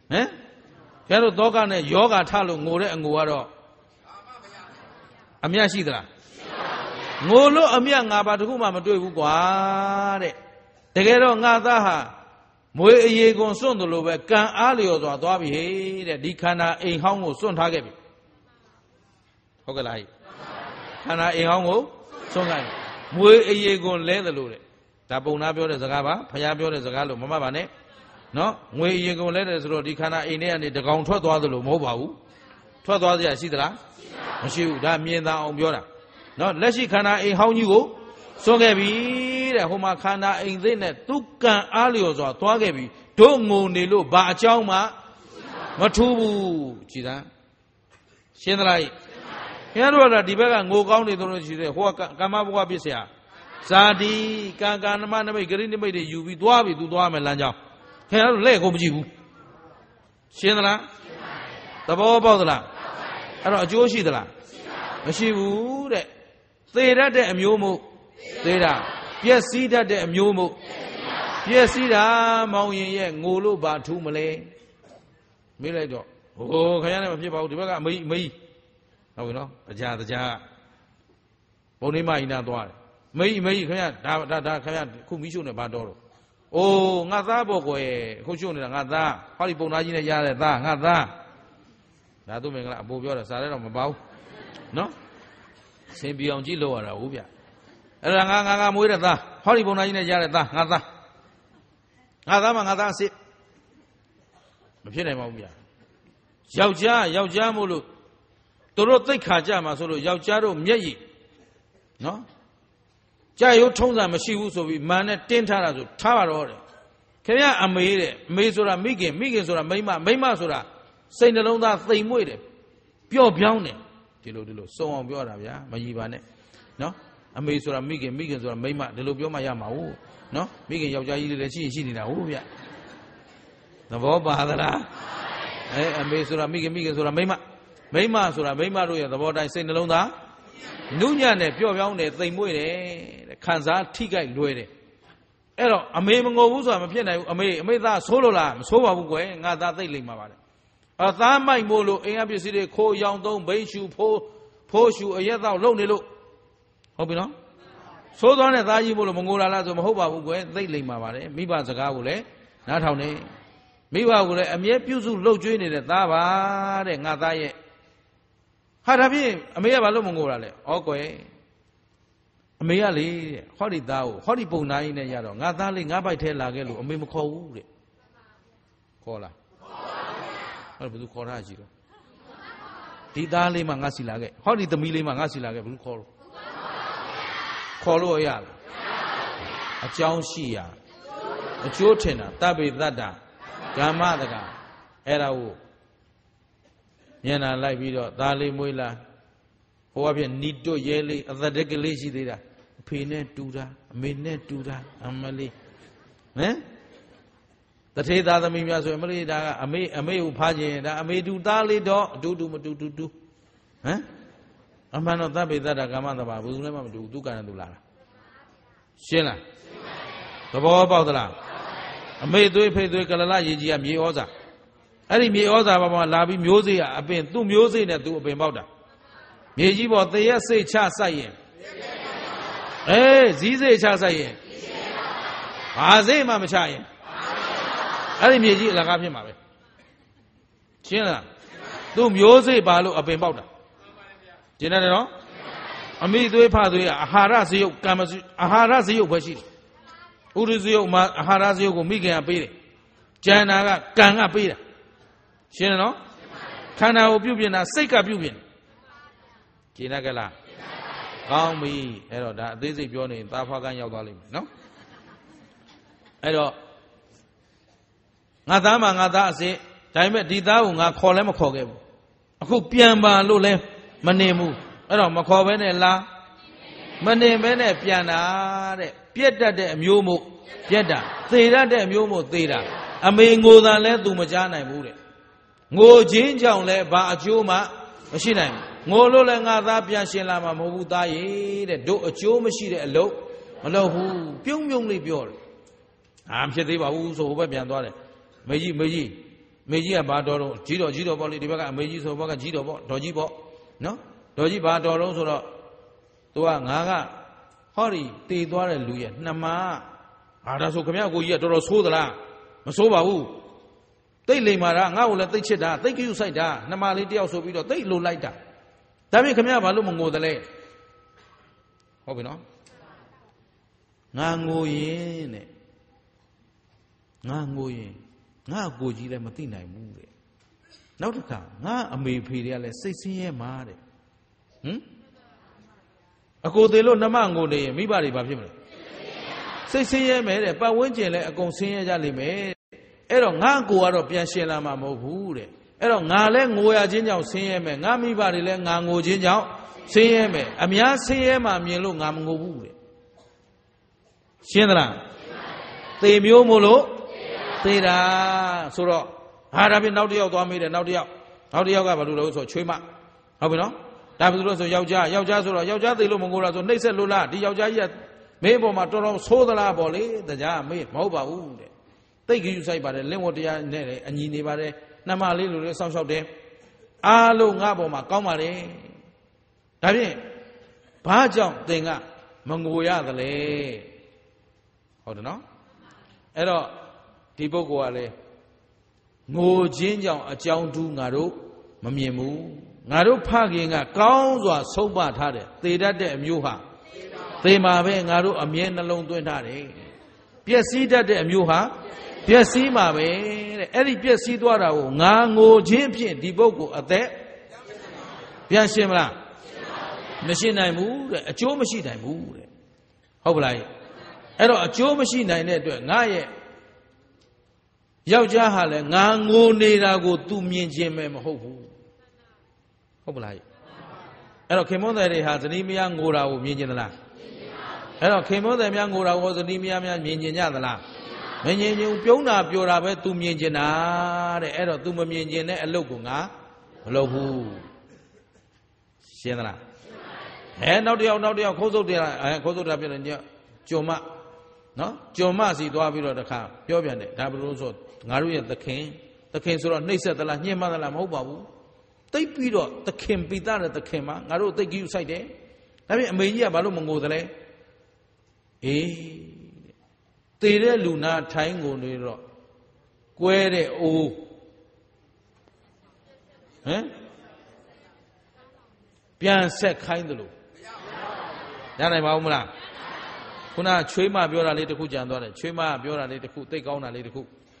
မ်ကျတော့တောကနဲ့ယောဂထလို့ငိုတဲ့အငိုကတော့အမြတ်ရှိသလားငိုလို့အမြတ်ငါဘာတခုမှမတွေ့ဘူးကွာတဲ့တကယ်တော့ငါသားဟာမွေအရေကွန်စွန့်တယ်လို့ပဲကံအားလျော်စွာသွားပြီဟေ့တဲ့ဒီခန္ဓာအိမ်ဟောင်းကိုစွန့်ထားခဲ့ပြီဟုတ်ကဲ့လားခန္ဓာအိမ်ဟောင်းကိုစွန့်လိုက်မွေအရေကွန်လဲတယ်လို့တဲ့ဒါပုံနာပြောတဲ့စကားပါဖျားပြောတဲ့စကားလို့မမှတ်ပါနဲ့နော်ငွေအရေကွန်လဲတယ်ဆိုတော့ဒီခန္ဓာအိမ်ထဲကနေတကောင်ထွက်သွားသလိုမဟုတ်ပါဘူးထွက်သွားစရာရှိသလားမရှိဘူးဒါမြင်သာအောင်ပြောတာနော်လက်ရှိခန္ဓာအိမ်ဟောင်းကြီးကိုစွန့်ခဲ့ပြီတဲ့ဟိုမှာခန္ဓာအိမ်သိနဲ့သူကံအားလျော်စွာသွားခဲ့ပြီတို့ငုံနေလို့ဘာအကြောင်းမှမထူးဘူးကြည်သားရှင်းသလားခင်ဗျားတို့ကဒီဘက်ကငိုကောင်းနေတော့ရှိသေးဟိုကကမ္မဘဝပြစ်เสียဇာတိကံကံနမနမိတ်ဂရိနိမိတ်တွေယူပြီးသွားပြီသူသွားမယ်လမ်းကြောင်းခင်ဗျားတို့လက်ကိုမကြည့်ဘူးရှင်းသလားသဘောပေါက်သလားအဲ့တော့အကျိုးရှိသလားမရှိဘူးတဲ့သေတတ်တဲ့အမျိုးမို့သေတာပျက်စီးတတ်တဲ့အမျိုးမို့ပျက်စီးတာမောင်ရင်ရဲ့ငိုလို့ဘာထူးမလဲမေးလိုက်တော့ဟိုခင်ဗျားလည်းမဖြစ်ပါဘူးဒီဘက်ကအမေကြီးအမေကြီးဟုတ်ပြီနော်တရားတရားပုံနေမအင်းနာသွားတယ်မေကြီးမေကြီးခင်ဗျားဒါဒါဒါခင်ဗျားခုမီးရှို့နေဘာတော့တော့အိုးငါသားပေါ့ကွယ်ခုရှို့နေတာငါသားဟောဒီပုံသားကြီးနဲ့ရတဲ့သားငါသားဒါသူမင်္ဂလာအပိုးပြောတယ်စားလည်းတော့မပါဘူးနော်စင်ပြောင်ကြည့်လို့ရတာဟုတ်ဗျအဲ့ဒါငါငါငါမွေးတဲ့သားဟောဒီပုံသားကြီးနဲ့ရတဲ့သားငါသားငါသားမှငါသားအစ်မဖြစ်နိုင်ပါဘူးဗျယောက်ျားယောက်ျားမို့လို့တို့သိက္ခာကြမှာဆိုလို့ယောက်ျားတို့မျက်ရည်နော်ကြာရိုးထုံးစံမရှိဘူးဆိုပြီးမာနဲ့တင်းထားတာဆိုထားပါတော့တယ်ခင်ဗျအမေတဲ့အမေဆိုတာမိခင်မိခင်ဆိုတာမိန်းမမိန်းမဆိုတာစိတ်နှလုံးသားသိမ်မွေ့တယ်ပျော့ပြောင်းတယ်ဒီလိုဒီလိုစုံအောင်ပြောတာဗျာမကြီးပါနဲ့နော်အမေဆိုတာမိခင်မိခင်ဆိုတာမိန်းမဒီလိုပြောမှရမှာဟုတ်နော်မိခင်ယောက်ျားကြီးလေးလည်းရှိရင်ရှိနေတာဟုတ်ဗျသဘောပါသလားအဲအမေဆိုတာမိခင်မိခင်ဆိုတာမိန်းမမိန်းမဆိုတာမိန်းမတို့ရဲ့သဘောတိုင်းစိတ်နှလုံးသားနုညံ့တယ်ပျော့ပြောင်းတယ်သိမ်မွေ့တယ်တဲ့ခံစားထိကြိုက်လွယ်တယ်အဲ့တော့အမေမငိုဘူးဆိုတာမဖြစ်နိုင်ဘူးအမေအမေသားဆိုးလို့လားမဆိုးပါဘူးကွယ်ငါသားသိလိမ့်မှာပါလေအသားမိုက်မို့လို့အင်အားပစ္စည်းတွေခိုးရောင်သုံးဘိန်းရှူဖိုးဖိုးရှူအရက်တော့လုံနေလို့ဟုတ်ပြီနော်သိုးသွားတဲ့သားကြီးမို့လို့မငိုလာလားဆိုမဟုတ်ပါဘူးကွယ်သိလိမ့်မှာပါလေမိဘစကားကိုလည်းနားထောင်နေမိဘကိုလည်းအမြဲပြုစုလှုပ်ကြွေးနေတဲ့သားပါတဲ့ငါသားရဲ့ဟာဒါဖြင့်အမေကဘာလို့မငိုတာလဲဩကွယ်အမေကလေတဲ့ဟောဒီသားကိုဟောဒီပုံနာကြီးနဲ့ရတော့ငါသားလေးငါဘိုက်ထဲလာခဲ့လို့အမေမခေါ်ဘူးတဲ့ခေါ်လားအဲ့ဘယ်သူခေါ်တာရှိတော့ဒီသားလေးမှငါစီလာခဲ့ဟောဒီသမီးလေးမှငါစီလာခဲ့ဘယ်သူခေါ်လို့ခေါ်လို့ရလားအကြောင်းရှိရအကျိုးထင်တာတပိတ္တဓမ္မတကအဲ့ဒါကိုညံ့နာလိုက်ပြီးတော့သားလေးမွေးလာဟိုကဖြစ်နီတွရဲလေးအသက်တက်ကလေးရှိသေးတာအဖေနဲ့တူတာအမေနဲ့တူတာအမလေးဟမ်တထေသားသမီးများဆိုရင်မလေးဒါကအမေအမေကိုဖားခြင်းဒါအမေတူသားလေးတော့အတူတူမတူတူတူဟမ်အမှန်တော့သဗ္ဗေတ္တကာမတဘာဘယ်သူလည်းမမတူသူကံနဲ့သူလာတာရှင်းလားသဘောပေါက်သလားအမေသွေးဖေးသွေးကလလရေကြီးကမြေဩဇာအဲ့ဒီမြေဩဇာဘာမှလာပြီးမျိုးစေ့ကအပင်သူ့မျိုးစေ့နဲ့သူ့အပင်ပေါက်တာမြေကြီးပေါ်တရက်စိတ်ချစိုက်ရင်အေးဇီးစိတ်ချစိုက်ရင်ဘာစိတ်မှမချရင်အဲ့ဒီမြေကြီးအလကားဖြစ်မှာပဲရှင်းလားသူ့မျိုးစေ့ပါလို့အပင်ပေါက်တာရှင်းတယ်နော်အမိသွေးဖသွေးအာဟာရစရုပ်ကံမအာဟာရစရုပ်ပဲရှိတယ်ဥဒိစရုပ်မှာအာဟာရစရုပ်ကိုမိခင်ကပေးတယ်ကျန်တာကကံကပေးတာရှင်းတယ်နော်ခန္ဓာကိုပြုပြင်တာစိတ်ကပြုပြင်ရှင်းတယ်ကလားကောင်းပြီအဲ့တော့ဒါအသေးစိတ်ပြောနေရင်သာဖာကန်းရောက်သွားလိမ့်မယ်နော်အဲ့တော့ငါသားမှငါသားအစစ်ဒါပေမဲ့ဒီသားကိုငါခေါ်လဲမခေါ်ခဲ့ဘူးအခုပြန်ပါလို့လဲမနေဘူးအဲ့တော့မခေါ်ဘဲနဲ့လားမနေဘဲနဲ့ပြန်တာတဲ့ပြက်တတ်တဲ့အမျိုးမို့ပြက်တာသေတတ်တဲ့အမျိုးမို့သေတာအမေငိုတာလဲသူမကြားနိုင်ဘူးတဲ့ငိုခြင်းကြောင့်လဲဘာအကျိုးမှမရှိနိုင်ဘူးငိုလို့လဲငါသားပြန်ရှင်လာမှာမဟုတ်ဘူးသားရေတဲ့တို့အကျိုးမရှိတဲ့အလုပ်မလုပ်ဘူးပြုံးပြုံးလေးပြောတယ်အာဖြစ်သေးပါဘူးဆိုဟိုဘက်ပြန်သွားတယ်မေကြီးမေကြီးမေကြီးကဘာတော်တော့ကြီးတော်ကြီးတော်ပေါ့လေဒီဘက်ကအမေကြီးဆိုဘက်ကကြီးတော်ပေါ့တော်ကြီးပေါ့နော်တော်ကြီးဘာတော်တော့ဆိုတော့သူကငါကဟောဒီတည်သွားတဲ့လူရဲ့နှမအာဒါဆိုခမရကိုကြီးကတော်တော်ဆိုးသလားမဆိုးပါဘူးတိတ်လိမ်မာတာငါ့ကိုလည်းတိတ်ချစ်တာတိတ်ကြည့်ဆိုင်တာနှမလေးတယောက်ဆိုပြီးတော့တိတ်လိုလိုက်တာဒါပြင်ခမရဘာလို့မငိုတယ်လဲဟုတ်ပြီနော်ငါငိုရင်တဲ့ငါငိုရင်ငါကိုကြီးလည်းမသိနိုင်ဘူးတဲ့နောက်တစ်ခါငါအမေဖေတွေကလည်းစိတ်ဆင်းရဲမှာတဲ့ဟမ်အကိုသေးလို့နှမငိုနေရင်မိဘတွေဘာဖြစ်မလဲစိတ်ဆင်းရဲမယ်တဲ့ပတ်ဝန်းကျင်လည်းအကုန်ဆင်းရဲကြလိမ့်မယ်အဲ့တော့ငါကိုကတော့ပြန်ရှင်လာမှာမဟုတ်ဘူးတဲ့အဲ့တော့ငါလည်းငိုရခြင်းကြောင့်ဆင်းရဲမယ်ငါမိဘတွေလည်းငါငိုခြင်းကြောင့်ဆင်းရဲမယ်အများဆင်းရဲမှမြင်လို့ငါမငိုဘူးတဲ့ရှင်းသလားသေမျိုးမို့လို့သေတာဆိုတော့ဟာဒါပြင်နောက်တစ်ယောက်သွားမေးတယ်နောက်တစ်ယောက်နောက်တစ်ယောက်ကဘာလို့လဲဆိုချွေးမဟုတ်ပြီနော်ဒါဖြစ်လို့ဆိုယောက်ျားယောက်ျားဆိုတော့ယောက်ျားသေလို့မငိုတာဆိုနှိမ့်ဆက်လို့လားဒီယောက်ျားကြီးကမင်းပေါ်မှာတော်တော်ဆိုးသလားပေါ့လေတရားမေးမဟုတ်ပါဘူးတဲ့တိတ်ကြည့်ဆိုင်ပါတယ်လင်းဝတရားနဲ့အညီနေပါတယ်နှမလေးလိုလေးစောင့်ရှောက်တယ်အားလုံးငါပေါ်မှာကောင်းပါတယ်ဒါဖြင့်ဘာကြောင့်သင်ကမငိုရသလဲဟုတ်တယ်နော်အဲ့တော့ဒီပုဂ္ဂိုလ်ကလည်းငိုခြင်းကြောင့်အကြောင်းတူးငါတို့မမြင်ဘူးငါတို့ဖခင်ကကောင်းစွာဆုံးမထားတယ်သေတတ်တဲ့အမျိုးဟာသေမှာပဲငါတို့အမြဲနှလုံးသွင်းထားတယ်ပျက်စီးတတ်တဲ့အမျိုးဟာပျက်စီးမှာပဲတဲ့အဲ့ဒီပျက်စီးသွားတာကိုငါငိုခြင်းဖြင့်ဒီပုဂ္ဂိုလ်အသက်ပြန်ရှင်းမလားမရှင်းနိုင်ဘူးတဲ့အကျိုးမရှိနိုင်ဘူးတဲ့ဟုတ်ပလားအဲ့တော့အကျိုးမရှိနိုင်တဲ့အတွက်ငါရဲ့ယောက်ျားဟာလည်းငါငိုနေတာကို तू မြင်ခြင်းပဲမဟုတ်ဘူးဟုတ်ပလားအဲ့တော့ခင်မွန်းတယ်တွေဟာဇနီးမယားငိုတာကိုမြင်ခြင်းသလားအဲ့တော့ခင်မွန်းတယ်များငိုတာကိုဇနီးမယားများမြင်ခြင်းကြသလားမမြင်ခြင်းပြုံးတာပြောတာပဲ तू မြင်ခြင်းတာတဲ့အဲ့တော့ तू မမြင်ခြင်းနဲ့အလုပ်ကိုငါမလုပ်ဘူးရှင်းသလားအဲနောက်တစ်ယောက်နောက်တစ်ယောက်ခိုးစုပ်တယ်အဲခိုးစုပ်တာပြတယ်ကြုံမနော်ကြုံမစီသွားပြီးတော့တခါပြောပြန်တယ်ဒါဘယ်လိုဆိုငါတို့ရဲ့သခင်သခင်ဆိုတော့နှိမ့်ဆက်သလားညှင်းမသလားမဟုတ်ပါဘူးတိတ်ပြီးတော့သခင်ပိသတဲ့သခင်မှာငါတို့သိတ်ကြီးဆိုင်တယ်ဒါပြင်အမေကြီးကဘာလို့မငိုသလဲအေးတေတဲ့လူနာထိုင်းကိုနေတော့ကွဲတဲ့အိုးဟမ်ပြန်ဆက်ခိုင်းတယ်လို့ရနိုင်ပါဦးမလားခုနချွေးမပြောတာလေးတစ်ခုကြံသွားတယ်ချွေးမပြောတာလေးတစ်ခုသိကောင်းတာလေးတစ်ခု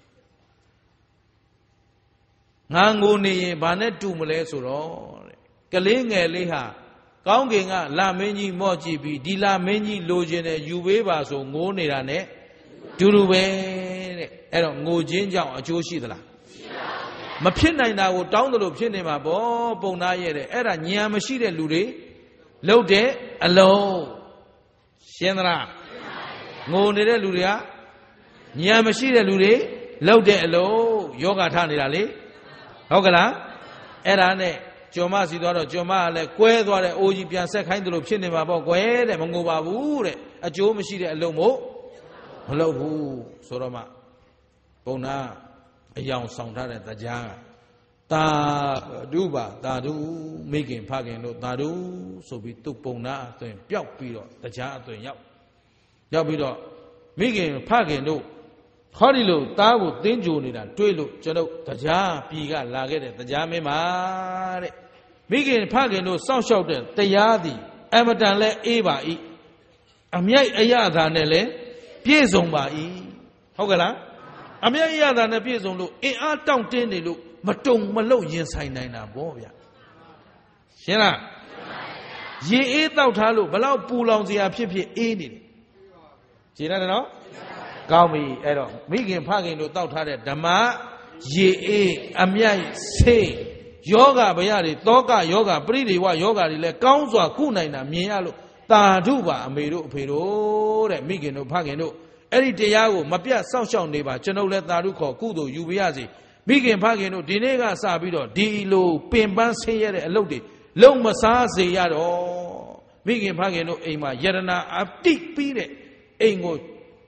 ငါငိုနေရင်ဘာနဲ့တူမလဲဆိုတော့တဲ့ကလေးငယ်လေးဟာကောင်းကင်ကလာမင်းကြီးမော့ကြည့်ပြီးဒီလာမင်းကြီးလိုချင်တယ်ယူပေးပါဆိုငိုနေတာနဲ့တူတူပဲတဲ့အဲ့တော့ငိုခြင်းကြောင့်အကျိုးရှိသလားမဖြစ်နိုင်တာကိုတောင်းတယ်လို့ဖြစ်နေမှာပေါ့ပုံသားရဲ့တဲ့အဲ့ဒါဉာဏ်မရှိတဲ့လူတွေလှုပ်တဲ့အလုံးရှင်းသလားငိုနေတဲ့လူတွေကဉာဏ်မရှိတဲ့လူတွေလှုပ်တဲ့အလုံးယောဂထားနေတာလေဟုတ်ကလားအဲ့ဒါနဲ့ကျော်မစီသွားတော့ကျော်မကလည်းကွဲသွားတဲ့အိုးကြီးပြန်ဆက်ခိုင်းတယ်လို့ဖြစ်နေမှာပေါ့ကွယ်တဲ့မငိုပါဘူးတဲ့အကျိုးမရှိတဲ့အလုံးမို့မလှုပ်ဘူးဆိုတော့မှပုံနာအယောင်ဆောင်ထားတဲ့တရားကတာဓုပါတာဓုမိခင်ဖခင်တို့တာဓုဆိုပြီးသူ့ပုံနာအသွင်ပျောက်ပြီးတော့တရားအသွင်ရောက်ရောက်ပြီးတော့မိခင်ဖခင်တို့ဟောဒီလိုသားကိုတင်းကြိုနေတာတွေးလို့ကျွန်တော်တရားပြည်ကလာခဲ့တဲ့တရားမင်းပါတဲ့မိခင်ဖခင်တို့စောင့်ရှောက်တဲ့တရားသည်အမတန်လဲအေးပါ၏အမြိုက်အရသာနဲ့လဲပြည့်စုံပါ၏ဟုတ်ကဲ့လားအမြိုက်အရသာနဲ့ပြည့်စုံလို့အင်အားတောင့်တင်းနေလို့မတုံမလုံရင်ဆိုင်နိုင်တာဗောဗျာရှင်းလားရေအေးတောက်ထားလို့ဘလောက်ပူလောင်စရာဖြစ်ဖြစ်အေးနေတယ်ရှင်းတယ်နော်ကောင်းပြီအဲ့တော့မိခင်ဖခင်တို့တောက်ထားတဲ့ဓမ္မရေအေးအမြိုက်ဆေးယောဂဗျာတွေတောကယောဂပရိဒေဝယောဂတွေလည်းကောင်းစွာကုနိုင်တာမြင်ရလို့တာဓုပါအမေတို့အဖေတို့တဲ့မိခင်တို့ဖခင်တို့အဲ့ဒီတရားကိုမပြတ်စောင့်ရှောက်နေပါကျွန်ုပ်လည်းတာဓုခေါ်ကုသိုလ်ယူပါရစေမိခင်ဖခင်တို့ဒီနေ့ကစပြီးတော့ဒီလိုပင်ပန်းဆင်းရဲတဲ့အလုပ်တွေလုံးမစားစေရတော့မိခင်ဖခင်တို့အိမ်မှာယရနာအတိပြီးတဲ့အိမ်ကို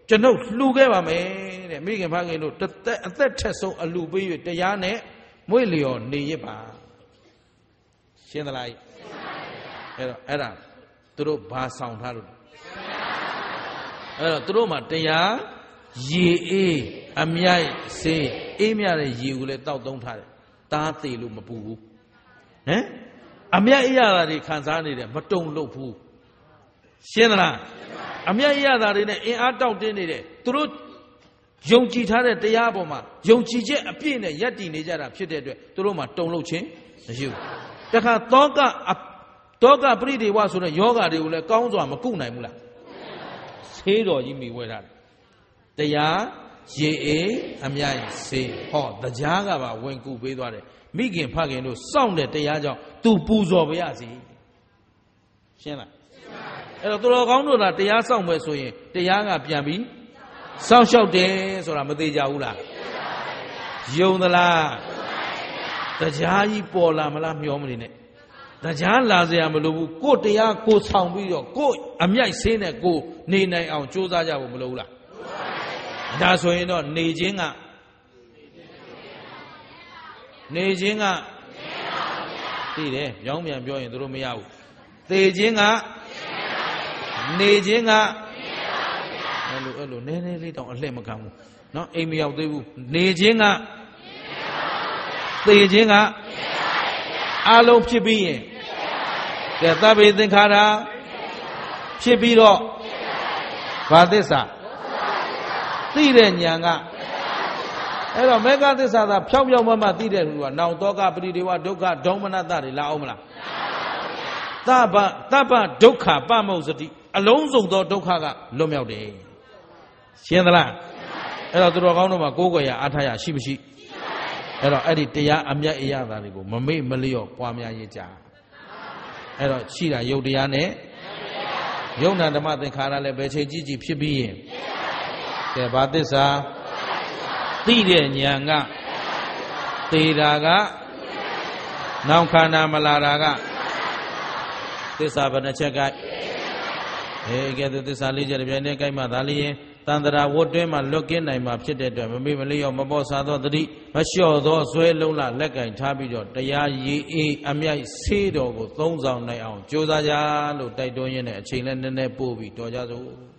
ကျွန်ုပ်လှူခဲ့ပါမယ်တဲ့မိခင်ဖခင်တို့တစ်သက်အသက်ထက်ဆုံးအလှူပေး၍တရားနဲ့မွေ့လျော်နေရပါရှင်းသလားအဲ့တော့အဲ့ဒါသူတို့ဘာဆောင်ထားလို့အဲ့တော့သူတို့မှာတရားရေအေးအမြိုက်ဆေးအေးမြတဲ့ရေကိုလည်းတောက်သုံးထားတယ်တားသေးလို့မပူဘူးဟမ်အမြတ်အရသာတွေခံစားနေတယ်မတုံလို့ဘူးရှင်းသလားအမြတ်အရသာတွေနဲ့အင်အားတောက်တင်းနေတယ်သူတို့ယုံကြည်ထားတဲ့တရားပေါ်မှာယုံကြည်ချက်အပြည့်နဲ့ယက်တည်နေကြတာဖြစ်တဲ့အတွက်သူတို့မှာတုံလို့ခြင်းမရှိဘူးတခါတောကတောကပရိဒေဝဆိုတဲ့ယောဂါတွေကိုလည်းကောင်းစွာမကုနိုင်ဘူးလားဆေးတော်ကြီးမိဝဲထားတယ်တရားရေအေးအမြိုက်ဆေးဟောတရားကပါဝင်ကူပေးသွားတယ်မိခင်ဖခင်တို့စောင့်တဲ့တရားကြောင့်သူပူဇော်ပါရစေရှင်းလားအဲ့တော့သူတော်ကောင်းတို့ကတရားစောင့်မယ်ဆိုရင်တရားကပြန်ပြီးစောင့်ရှောက်တယ်ဆိုတာမသေးကြဘူးလားယုံသလားတရားကြီးပေါ်လာမလားမျောမနေနဲ့တရားလာစရာမလိုဘူးကိုယ်တရားကိုဆောင်ပြီးတော့ကိုယ်အမြိုက်ဆေးနဲ့ကိုနေနိုင်အောင်ကြိုးစားကြဖို့မလိုဘူးလားဒါဆိုရင်တော့နေခြင်းကနေခြင်းကသိတယ်ပြောင်းပြန်ပြောရင်သူတို့မရဘူးသေခြင်းကနေခြင်းကအဲ့လိုအဲ့လိုနည်းနည်းလေးတောင်အလှည့်မခံဘူးเนาะအိမ်မရောက်သေးဘူးနေခြင်းကသေခြင်းကအလုံးဖြစ်ပြီးရင်ကဲသဗ္ဗေသင်္ခါရဖြစ်ပြီးတော့ဘာသစ္စာသိတဲ့ဉာဏ်ကအဲ့တော့မေဃသစ္စာသာဖြောင်းဖြောင်းမမသိတဲ့လူကနောင်တောကပရိဒေဝဒုက္ခဒေါမနတတွေလာအောင်မလားသဗ္ဗသဗ္ဗဒုက္ခပမုစတိအလုံးစုံသောဒုက္ခကလွတ်မြောက်တယ်ရှင်းသလားအဲ့တော့သူတော်ကောင်းတို့မှာကိုးကွယ်ရအားထားရရှိမရှိအဲ့တော့အဲ့ဒီတရားအမြတ်အရသာတွေကိုမမေ့မလျော့ပွားများရေးကြအဲ့တော့ရှိတာယုတ်တရားနဲ့ယုံနာဓမ္မသင်္ခါရလည်းဘယ်ချိန်ကြည့်ကြည့်ဖြစ်ပြီးရင်ကဲဘာသစ္စာသိတဲ့ဉာဏ်ကသေတာကနောင်ခန္ဓာမလာတာကသစ္စာဘယ်နှချက်ကအဲကဲသစ္စာလေးချက်တစ်ပြိုင်တည်းကြိုက်မှသာလျင်တန်တရာဝတ်တွင်းမှာလွတ်ကင်းနိုင်မှာဖြစ်တဲ့အတွက်မမေ့မလျော့မပေါ့စားသောတတိမလျှော့သောဆွဲလုံးလာလက်ကင်ထားပြီးတော့တရားရည်အေးအမြိုက်ဆေးတော်ကိုသုံးဆောင်နိုင်အောင်ကြိုးစားကြလို့တိုက်တွန်းရင်းနဲ့အချိန်လည်းနည်းနည်းပို့ပြီးတော်ကြစို့